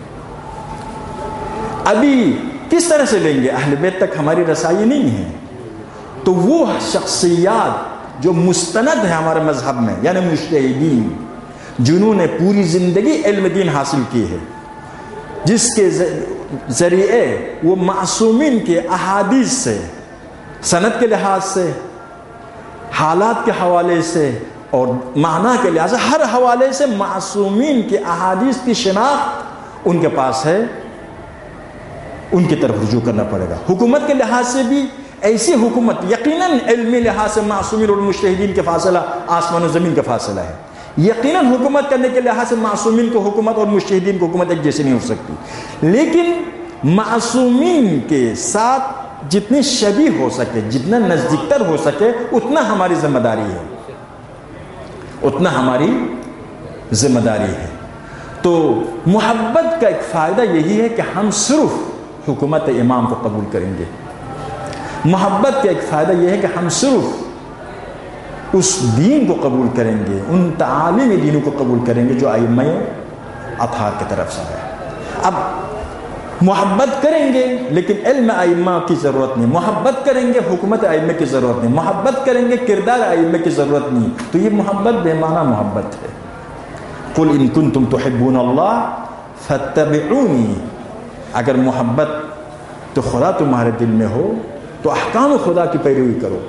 ابھی کس طرح سے لیں گے؟ اہل بیت تک ہماری رسائی نہیں ہے، تو وہ شخصیات جو مستند ہے ہمارے مذہب میں، یعنی مجتہدین، جنہوں نے پوری زندگی علم دین حاصل کی ہے، جس کے ذریعے وہ معصومین کے احادیث سے، سند کے لحاظ سے، حالات کے حوالے سے اور معنی کے لحاظ سے، ہر حوالے سے معصومین کے احادیث کی شناخت ان کے پاس ہے، ان کی طرف رجوع کرنا پڑے گا۔ حکومت کے لحاظ سے بھی ایسی حکومت، یقیناً علمی لحاظ سے معصومین اور مجتہدین کے فاصلہ آسمان و زمین کا فاصلہ ہے، یقیناً حکومت کرنے کے لحاظ سے معصومین کو حکومت اور مجتہدین کو حکومت ایک جیسی نہیں ہو سکتی، لیکن معصومین کے ساتھ جتنی شبیہ ہو سکے، جتنا نزدیک تر ہو سکے، اتنا ہماری ذمہ داری ہے، اتنا ہماری ذمہ داری ہے۔ تو محبت کا ایک فائدہ یہی ہے کہ ہم صرف حکومت امام کو قبول کریں گے۔ محبت کا ایک فائدہ یہ ہے کہ ہم صرف اس دین کو قبول کریں گے، ان تعالیم دینوں کو قبول کریں گے جو ائمہ اطہار کی طرف سے ہے۔ اب محبت کریں گے لیکن علم ائمہ کی ضرورت نہیں، محبت کریں گے حکومت ائمہ کی ضرورت نہیں، محبت کریں گے کردار ائمہ کی ضرورت نہیں، تو یہ محبت بے معنی محبت ہے۔ قل ان کنتم تحبون اللہ فاتبعونی، اگر محبت تو خدا تمہارے دل میں ہو تو احکام خدا کی پیروی کرو۔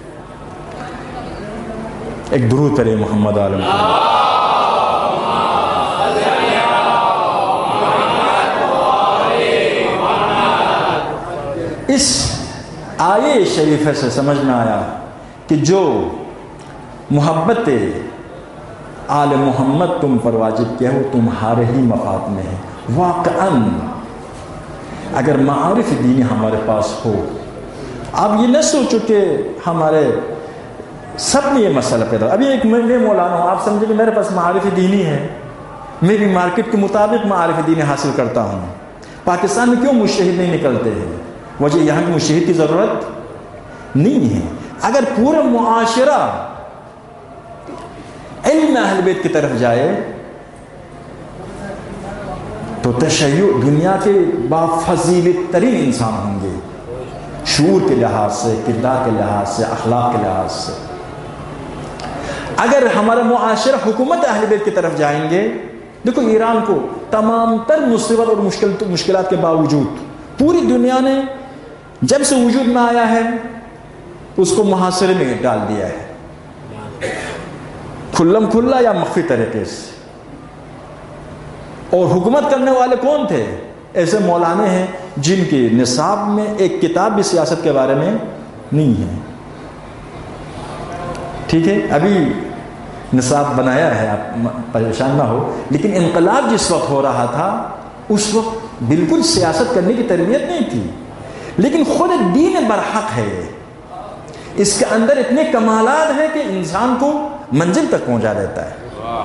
ایک درود پڑھیں محمد عالم۔ اس آیے شریفہ سے سمجھ میں آیا کہ جو محبت آل محمد تم پر واجب کیا وہ تمہارے ہی مفاد میں ہے۔ واقعاً اگر معارف دینی ہمارے پاس ہو، آپ یہ نہ سوچو کہ ہمارے سب میں یہ مسئلہ پیدا، ابھی ایک میں مولانا ہوں، آپ سمجھے کہ میرے پاس معارف دینی ہے، میری مارکیٹ کے مطابق معارف دینی حاصل کرتا ہوں۔ پاکستان میں کیوں مجتہد نہیں نکلتے ہیں؟ وجہ یہاں کی مجتہد کی ضرورت نہیں ہے۔ اگر پورا معاشرہ علم اہل بیت کی طرف جائے تو تشیع دنیا کے بافضیلت ترین انسان ہوں گے، شعور کے لحاظ سے، کردار کے لحاظ سے، اخلاق کے لحاظ سے۔ اگر ہمارا معاشرہ حکومت اہل بیت کی طرف جائیں گے، دیکھو ایران کو تمام تر مصیبت اور مشکل مشکلات کے باوجود پوری دنیا نے جب سے وجود میں آیا ہے اس کو محاصرے میں ڈال دیا ہے، کھلم کھلا یا مخفی طریقے سے۔ اور حکومت کرنے والے کون تھے؟ ایسے مولانے ہیں جن کے نصاب میں ایک کتاب بھی سیاست کے بارے میں نہیں ہے، ٹھیک ہے، ابھی نصاب بنایا ہے، آپ پریشان نہ ہو، لیکن انقلاب جس وقت ہو رہا تھا اس وقت بالکل سیاست کرنے کی تربیت نہیں تھی، لیکن خود دین برحق ہے، اس کے اندر اتنے کمالات ہیں کہ انسان کو منزل تک پہنچا دیتا ہے۔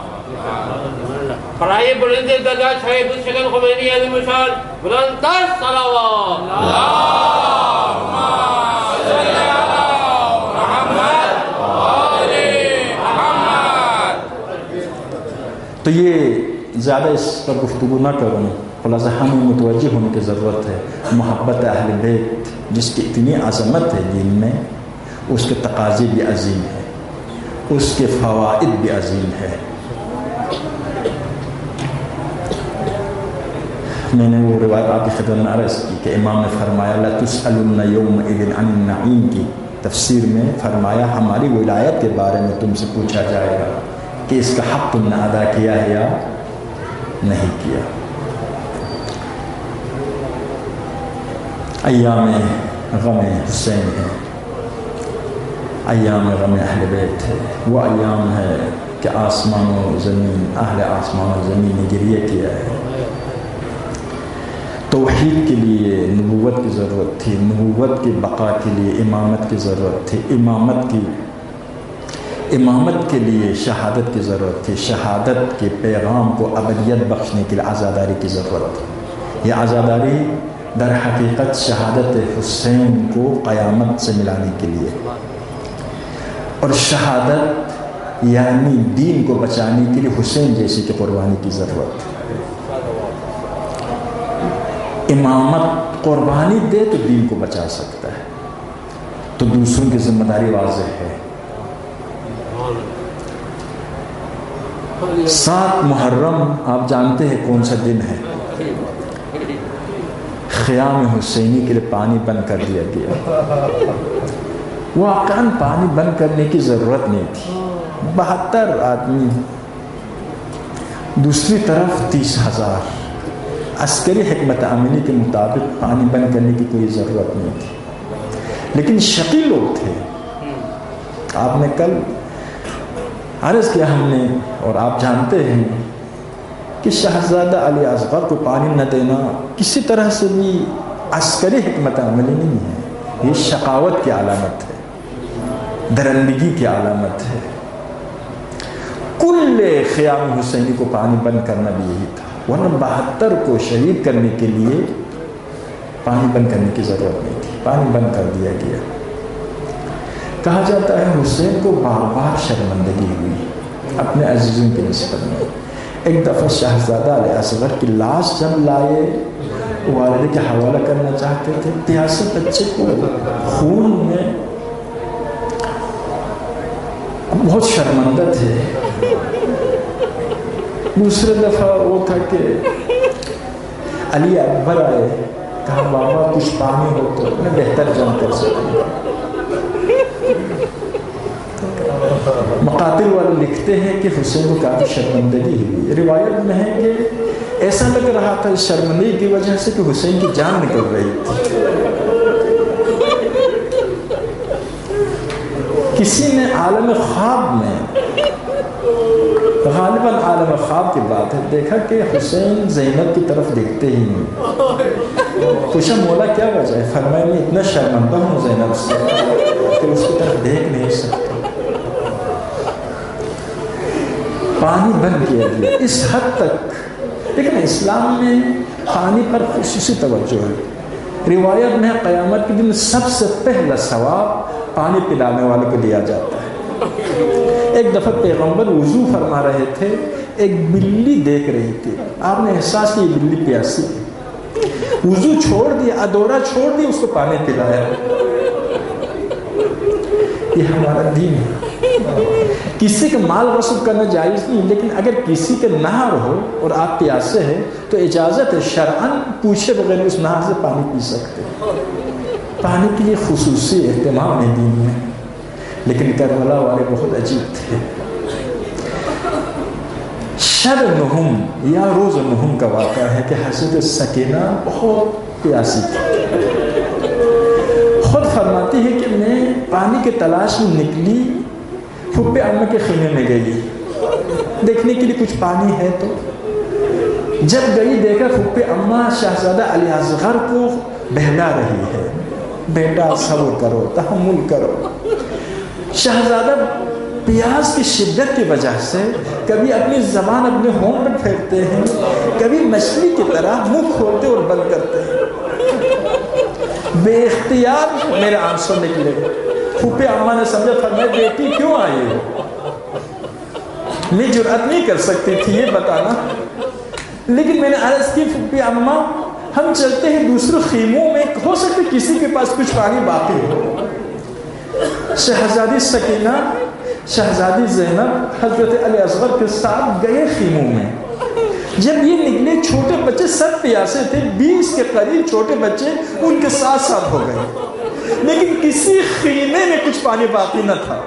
برائے بلند درجہ شہید الشیخ خمینی عظیم الشان بلند تر صلوات اللہم صلی علی محمد وآل محمد۔ تو یہ زیادہ اس پر گفتگو نہ کروں، خلاصہ ہمیں متوجہ ہونے کی ضرورت ہے۔ محبت اہل بیت جس کی اتنی عظمت ہے دین میں، اس کے تقاضے بھی عظیم ہیں، اس کے فوائد بھی عظیم ہے۔ میں نے وہ روایت آپ کی خدمت میں عرض کی کہ امام نے فرمایا لَتُسْأَلُنَّ يَوْمَئِذٍ عَنِ النَّعِيمِ کی تفسیر میں فرمایا ہماری ولایت کے بارے میں تم سے پوچھا جائے گا کہ اس کا حق تم نے ادا کیا ہے یا نہیں کیا۔ ایام غم حسین ہے، ایام غم اہل بیت ہے، وہ ایام ہے کہ آسمان و زمین، اہل آسمان و زمین نے گریہ کیا ہے۔ توحید کے لیے نبوت کی ضرورت تھی، نبوت کی بقا کے لیے امامت کی ضرورت تھی، امامت کی امامت کے لیے شہادت کی ضرورت تھی، شہادت کے پیغام کو ابدیت بخشنے کے لیے عزاداری کی ضرورت تھی۔ یہ عزاداری در حقیقت شہادت حسین کو قیامت سے ملانے کے لیے، اور شہادت یعنی دین کو بچانے کے لیے حسین جیسی کی قربانی کی ضرورت ہے۔ امامت قربانی دے تو دین کو بچا سکتا ہے، تو دوسروں کی ذمہ داری واضح ہے۔ سات محرم آپ جانتے ہیں کون سا دن ہے؟ خیام حسینی کے لیے پانی بند کر دیا گیا۔ واقعاً پانی بند کرنے کی ضرورت نہیں تھی، بہتر آدمی، دوسری طرف تیس ہزار، عسکری حکمت عملی کے مطابق پانی بند کرنے کی کوئی ضرورت نہیں تھی، لیکن شقی لوگ تھے۔ آپ نے کل عرض کیا ہم نے، اور آپ جانتے ہیں کہ شہزادہ علی اصغر کو پانی نہ دینا کسی طرح سے بھی عسکری حکمت عملی نہیں ہے، یہ شقاوت کی علامت ہے، درندگی کی علامت ہے۔ کل خیام حسینی کو پانی بند کرنا بھی یہی تھا، ورنہ بہتر کو شہید کرنے کے لیے پانی بند کرنے کی ضرورت نہیں تھی، پانی بند کر دیا گیا۔ کہا جاتا ہے حسین کو بار بار شرمندگی ہوئی اپنے عزیزوں کی نسبت میں۔ ایک دفعہ شہزادہ علی اصغر کی لاش جب لائے، والدے کے حوالہ کرنا چاہتے تھے، پیاسے بچے کو خون میں، بہت شرمندہ تھے۔ دوسرے دفعہ وہ تھا کہ علی اکبر آئے، کہا بابا کچھ پانی ہو تو میں بہتر جان کر سکوں۔ مقاتل والے لکھتے ہیں کہ حسین کو کافی شرمندگی ہوئی، روایت میں ہے کہ ایسا لگ رہا تھا اس شرمندگی کی وجہ سے کہ حسین کی جان نکل رہی تھی۔ کسی نے عالم خواب میں، غالباً عالم خواب کی بات ہے، دیکھا کہ حسین زینب کی طرف دیکھتے ہی نہیں۔ پوچھا مولا کیا وجہ ہے؟ فرمایا میں اتنا شرمندہ ہوں زینب سے کہ اس کی طرف دیکھ نہیں سکتا۔ پانی بند کیا گیا اس حد تک، لیکن اسلام میں پانی پر خصوصی توجہ ہے۔ روایت میں قیامت کے دن سب سے پہلا ثواب پانی پلانے والے کو دیا جاتا ہے۔ ایک دفعہ پیغمبر وضو فرما رہے تھے، ایک بلی دیکھ رہی تھی، آپ نے احساس کیا یہ بلی پیاسی ہے، وضو چھوڑ دیا، ادورا چھوڑ دیا، اس کو پانی پلایا۔ یہ ہمارا دین ہے۔ کسی کا مال غصب کرنا جائز نہیں، لیکن اگر کسی کے نہر ہو اور آپ پیاسے ہیں تو اجازت ہے، شرعاً پوچھے بغیر اس نہر سے پانی پی سکتے ہیں۔ پانی کے لیے خصوصی اہتمام ہے دین میں۔ لیکن کربلا والے بہت عجیب تھے۔ شب نہم یا روز نہم کا واقعہ ہے کہ حضرت سکینہ بہت پیاسی تھی، خود فرماتی ہے کہ میں پانی کے تلاش میں نکلی، پھپھے اماں کے خیمے میں گئی دیکھنے کے لیے کچھ پانی ہے تو جب گئی دیکھا پھپھے اماں شہزادہ علی اصغر کو بہلا رہی ہے، بیٹا صبر کرو، تحمل کرو۔ شہزادہ پیاس کی شدت کی وجہ سے کبھی اپنی زبان اپنے ہونٹ پر پھیرتے ہیں، کبھی مچھلی کی طرح منہ کھولتے اور بند کرتے ہیں۔ بے اختیار میرے آنسو نکلے۔ پھوپھے اماں نے سمجھا، فرمایا بیٹی کیوں آئی ہو؟ میں جرأت نہیں کر سکتی تھی یہ بتانا، لیکن میں نے عرض کی پھوپھے اماں ہم چلتے ہیں دوسرے خیموں میں، ہو سکتا کسی کے پاس کچھ پانی باقی ہو۔ شہزادی سکینہ، شہزادی زینب حضرت علی اصغر کے ساتھ گئے خیموں میں۔ جب یہ نکلے چھوٹے بچے سب پیاسے تھے، بیس کے قریب چھوٹے بچے ان کے ساتھ ساتھ ہو گئے، لیکن کسی خیمے میں کچھ پانی باقی نہ تھا۔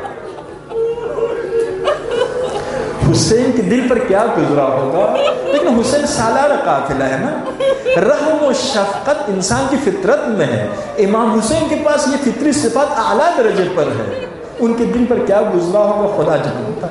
حسین کے دل پر کیا گزرا ہوگا، لیکن حسین سالار قافلہ ہے نا، رحم و شفقت انسان کی فطرت میں ہے۔ امام حسین کے پاس یہ فطری صفات اعلیٰ درجے پر ہے، ان کے دل پر کیا گزرا ہوگا خدا جانتا۔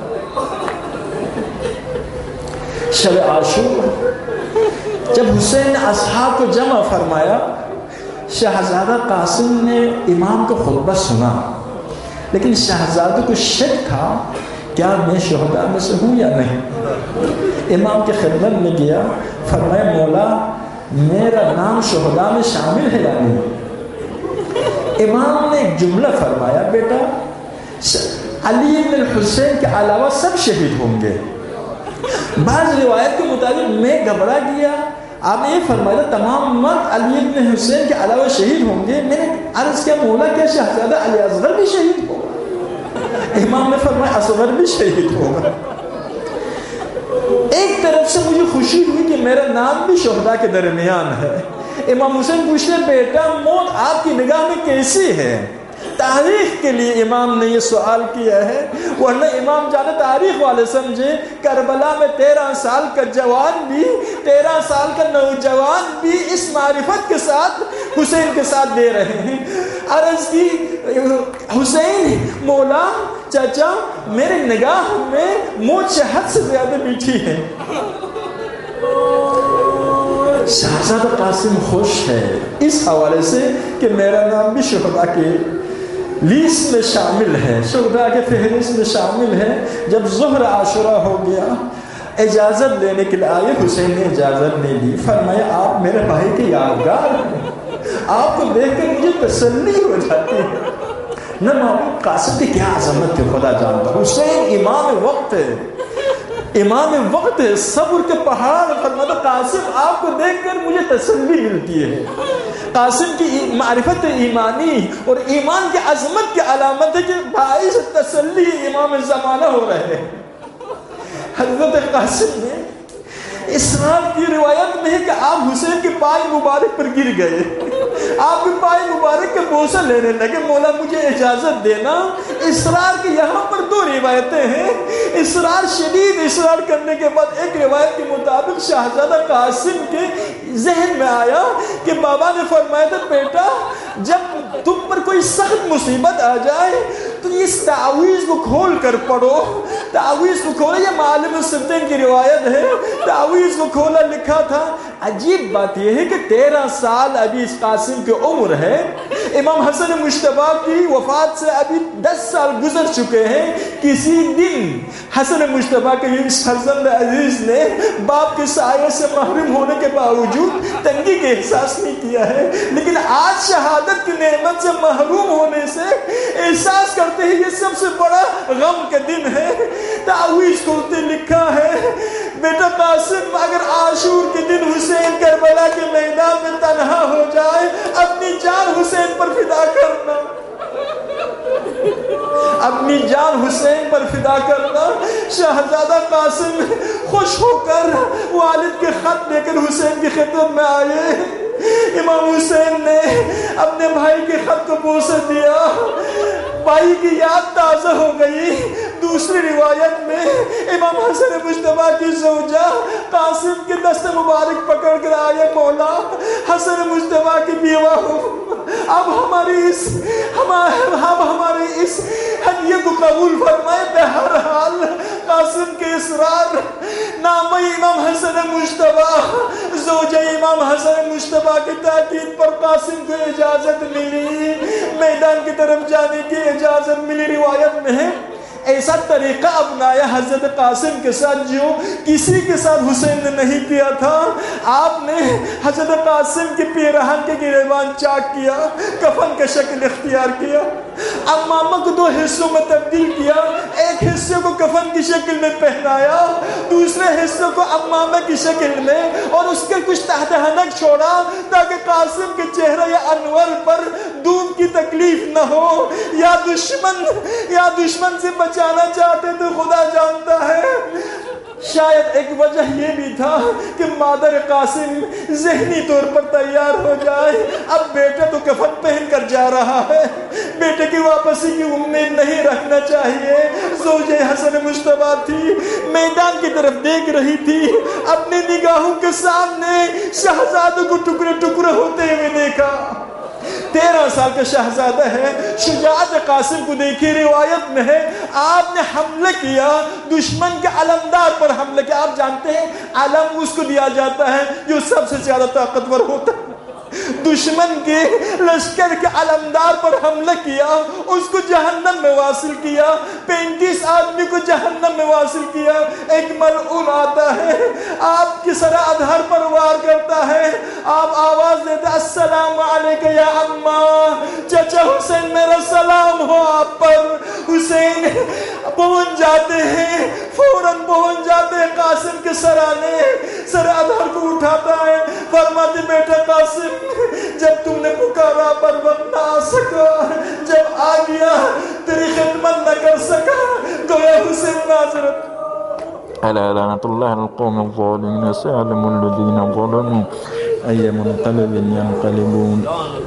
شب عاشور جب حسین نے اصحاب کو جمع فرمایا، شہزادہ قاسم نے امام کو خطبہ سنا، لیکن شہزادہ کو شک تھا کیا میں شہداء میں سے ہوں یا نہیں۔ امام کے خدمت میں گیا، فرمایا مولا میرا نام شہداء میں شامل ہے یا نہیں۔ امام نے ایک جملہ فرمایا، بیٹا علی بن الحسین کے علاوہ سب شہید ہوں گے۔ بعض روایت کے مطابق میں گھبرا گیا، آپ نے یہ فرمایا تمام مرد علی بن حسین کے علاوہ شہید ہوں گے۔ میں نے عرض کیا مولا کیا شہزادہ علی اصغر بھی شہید ہوگا؟ امام نے فرمایا اصغر بھی شہید ہوگا۔ ایک طرف سے مجھے خوشی ہوئی کہ میرا نام بھی شہداء کے درمیان ہے۔ امام حسین پوچھتے بیٹا موت آپ کی نگاہ میں کیسی ہے؟ تاریخ کے لیے امام نے یہ سوال کیا ہے، ورنہ امام جانے تاریخ والے سمجھے کربلا میں تیرہ سال کا جوان بھی، تیرہ سال کا نوجوان بھی اس معرفت کے ساتھ حسین کے ساتھ دے رہے ہیں۔ عرض کی حسین مولا چچا میرے نگاہ میں موت شہد سے زیادہ میٹھی ہے۔ شہزادہ قاسم خوش ہے اس حوالے سے کہ میرا نام بھی شہداء کے لیسٹ میں شامل ہے، شہداء کے فہرست میں شامل ہے۔ جب ظہر عاشورہ ہو گیا، اجازت لینے کے لیے آئے، حسین نے اجازت نہیں دی، فرمایا آپ میرے بھائی کے یادگار ہیں، آپ کو دیکھ کر مجھے تسلی ہو جاتی ہے۔ نہ معلوم قاسم کی کیا عظمت ہے خدا جانتا۔ حسین امام وقت ہے، امام وقت ہے، صبر کے پہاڑ۔ فرماتا قاسم آپ کو دیکھ کر مجھے تسلی ملتی ہے۔ قاسم کی معرفت ایمانی اور ایمان کی عظمت کی علامت ہے کہ بھائی سے تسلی امام زمانہ ہو رہے ہیں۔ حضرت قاسم نے اسرار کی روایت میں ہے کہ آپ حسین کے پائے مبارک پر گر گئے، آپ کے پائے مبارک کے بوسہ لینے لگے، مولا مجھے اجازت دینا۔ اسرار کی یہاں پر دو روایتیں ہیں۔ اسرار شدید اسرار کرنے کے بعد ایک روایت کے مطابق شہزادہ قاسم کے ذہن میں آیا کہ بابا نے فرمایا تھا بیٹا جب تم پر کوئی سخت مصیبت آ جائے تو اس تعویذ کو کھول کر پڑھو۔ تعویذ کو کھولا، یہ معلم السبتین کی روایت ہے، تعویذ کو کھولا، لکھا تھا۔ عجیب بات یہ ہے کہ تیرہ سال ابھی اس قاسم کی عمر ہے، امام حسن مجتبیٰ کی وفات سے ابھی دس سال گزر چکے ہیں۔ کسی دن حسن مجتبیٰ کے اس فرزند عزیز نے باپ کے سائے سے محروم ہونے کے باوجود تنگی کے احساس نہیں کیا ہے، لیکن آج شہادت کی نعمت سے محروم ہونے سے احساس کرتے ہیں یہ سب سے بڑا غم کا دن ہے۔ تعویذ کھولتے لکھا ہے بیٹا قاسم اگر عاشور کے دن حسین کربلا کے میدان میں تنہا ہو جائے اپنی جان حسین پر فدا کرنا، اپنی جان حسین پر فدا کرنا۔ شہزادہ قاسم خوش ہو کر والد کے خط لے کر حسین کی خدمت میں آئے۔ امام حسین نے اپنے بھائی کے خط کو بوسہ دیا، بھائی کی یاد تازہ ہو گئی۔ دوسری روایت میں امام حسن مجتبیٰ کی زوجہ قاسم کے دست مبارک پکڑ کر آئے، مولا حسن مجتبیٰ کی بیوہ ہوں، اب ہماری اس ہمارے ہمارے اس ہدیے کو قبول فرمائے۔ بہرحال قاسم کے اصرار، نام امام حسن مجتبیٰ، زوجہ امام حسن مجتبیٰ کی تاکید پر قاسم کو اجازت ملی، میدان کی طرف جانے کی اجازت ملی۔ روایت میں ہے ایسا طریقہ اپنایا حضرت قاسم کے ساتھ جو کسی کے ساتھ حسین نے نہیں کیا تھا۔ آپ نے حضرت قاسم کے پیرہن کے گریبان چاک کیا، کفن کا شکل اختیار کیا، امامہ کو دو حصوں میں تبدیل کیا، ایک حصے کو کفن کی شکل میں پہنایا، دوسرے حصے کو امامہ کی شکل میں، اور اس کے کچھ تحت حنک چھوڑا تاکہ قاسم کے چہرے یا انور پر دودھ کی تکلیف نہ ہو۔ یا دشمن یا دشمن سے بچانا چاہتے تو خدا جانتا ہے، شاید ایک وجہ یہ بھی تھا کہ مادر قاسم ذہنی طور پر تیار ہو جائے۔ اب بیٹا تو کفن پہن کر جا رہا ہے، بیٹے کی واپسی کی امید نہیں رکھنا چاہیے۔ زوجہ حسن مجتبیٰ تھی، میدان کی طرف دیکھ رہی تھی، اپنی نگاہوں کے سامنے شہزادوں کو ٹکڑے ٹکڑے ہوتے ہوئے دیکھا۔ تیرہ سال کا شہزادہ ہے، شجاعت قاسم کو دیکھی۔ روایت میں ہے آپ نے حملہ کیا، دشمن کے علمدار پر حملہ کیا۔ آپ جانتے ہیں علم اس کو دیا جاتا ہے جو سب سے زیادہ طاقتور ہوتا ہے۔ دشمن کے لشکر کے علمدار پر حملہ کیا، اس کو جہنم میں واصل کیا، پینتیس آدمی کو جہنم میں واصل کیا۔ ایک ملعون آتا ہے، آپ کی سر ادھر پر وار کرتا ہے، آپ آواز دیتے السلام علیکم یا اماں، چچا حسین میرا سلام ہو آپ پر۔ حسین پہنچ جاتے ہیں، فوراً پہنچ جاتے ہیں قاسم کے سرانے، سر ادھر کو اٹھاتا ہے، فرماتے بیٹا قاسم جب تم نے پکارا پر وقت نہ آ سکا، جب آ گیا تیری خدمت نہ کر سکا، گویا حسین معذرت۔ الا لعنۃ اللہ القوم الظالمین سيعلم الذين ظلموا أي منقلب ينقلبون۔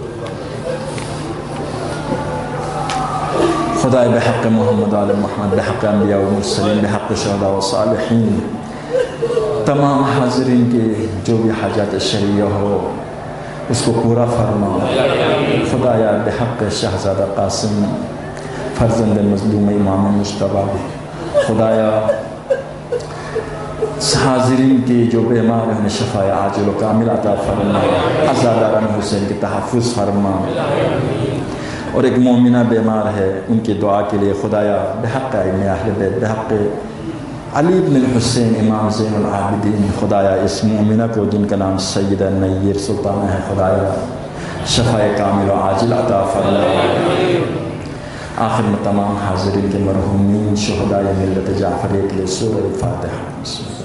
خدا بحق محمد آل محمد، بحق انبیاء و مرسلین، بحق شہداء و صالحین، تمام حاضرین کے جو بھی حاجات شرعیہ ہو اس کو پورا فرما۔ خدایا بحق شہزادہ قاسم فرزند مظلوم امام مجتبیٰ، خدایا حاضرین کی جو بیمار ہیں شفا عاجل و کامل عطا فرما، عزاداران حسین کی تحفظ فرما، اور ایک مومنہ بیمار ہے ان کی دعا کے لیے خدایا بحق ائمہ اہل بیت، بحق علی بن الحسین امام زین العابدین، خدایا اس مومنہ کو جن کا نام سیدہ نیر سلطانہ ہے، خدایا شفا کامل و عاجل عطا فرما۔ آخر میں تمام حاضرین کے مرحومین شہداء ملت جعفریہ کے لیے سورہ فاتحہ۔